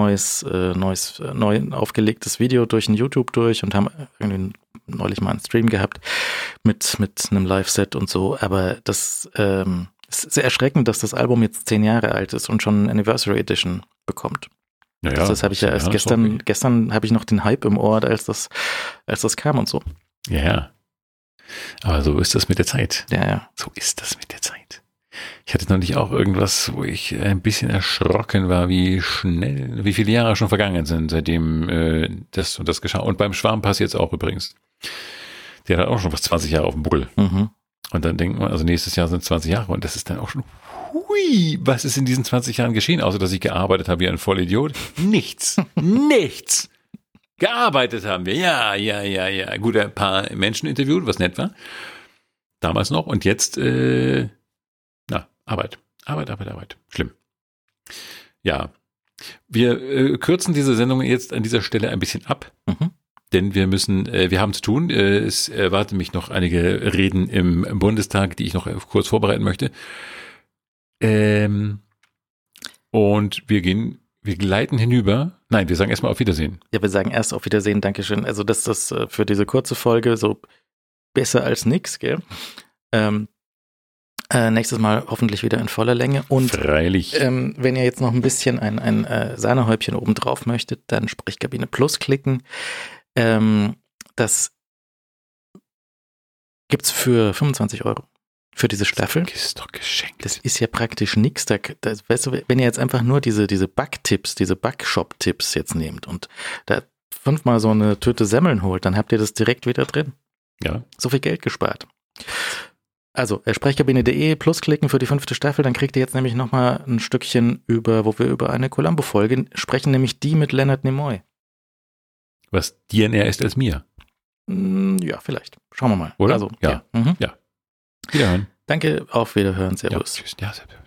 neu aufgelegtes Video durch ein YouTube durch und haben irgendwie neulich mal einen Stream gehabt mit einem Live-Set und so, aber das ist sehr erschreckend, dass das Album jetzt 10 Jahre alt ist und schon eine Anniversary Edition bekommt. Naja, das habe ich ja erst gestern habe ich noch den Hype im Ohr, als das kam und so. Ja. Aber so ist das mit der Zeit. Ja. So ist das mit der Zeit. Ich hatte noch nicht auch irgendwas, wo ich ein bisschen erschrocken war, wie viele Jahre schon vergangen sind, seitdem das und das geschah. Und beim Schwarmpass jetzt auch übrigens. Der hat auch schon fast 20 Jahre auf dem Buckel. Mhm. Und dann denkt man, also nächstes Jahr sind 20 Jahre und das ist dann auch schon, was ist in diesen 20 Jahren geschehen, außer dass ich gearbeitet habe wie ein Vollidiot? Nichts. Nichts. Gearbeitet haben wir. Ja. Gut, ein paar Menschen interviewt, was nett war. Damals noch. Und jetzt, Arbeit. Schlimm. Ja. Wir kürzen diese Sendung jetzt an dieser Stelle ein bisschen ab. Mhm. Denn wir haben zu tun. Es erwarten mich noch einige Reden im Bundestag, die ich noch kurz vorbereiten möchte. Und wir gleiten hinüber. Nein, wir sagen erstmal auf Wiedersehen. Ja, wir sagen erst auf Wiedersehen, Dankeschön. Also das ist für diese kurze Folge so besser als nix, gell? Nächstes Mal hoffentlich wieder in voller Länge. Und freilich. Wenn ihr jetzt noch ein bisschen ein Sahnehäubchen oben drauf möchtet, dann Sprechkabine Plus klicken. Das gibt's für 25 € für diese Staffel. Das ist doch geschenkt. Das ist ja praktisch nichts. Weißt du, wenn ihr jetzt einfach nur diese Backtipps, diese Backshop-Tipps jetzt nehmt und da 5-mal so eine Tüte Semmeln holt, dann habt ihr das direkt wieder drin. Ja. So viel Geld gespart. Also, Sprechkabine.de plus klicken für die 5. Staffel, dann kriegt ihr jetzt nämlich nochmal ein Stückchen wo wir über eine Columbo-Folge sprechen, nämlich die mit Leonard Nimoy. Was dir näher ist als mir. Ja, vielleicht. Schauen wir mal. Oder? Also, ja. Mhm. Ja. Wiederhören. Danke, auf Wiederhören. Servus. Ja, tschüss. Ja, servus.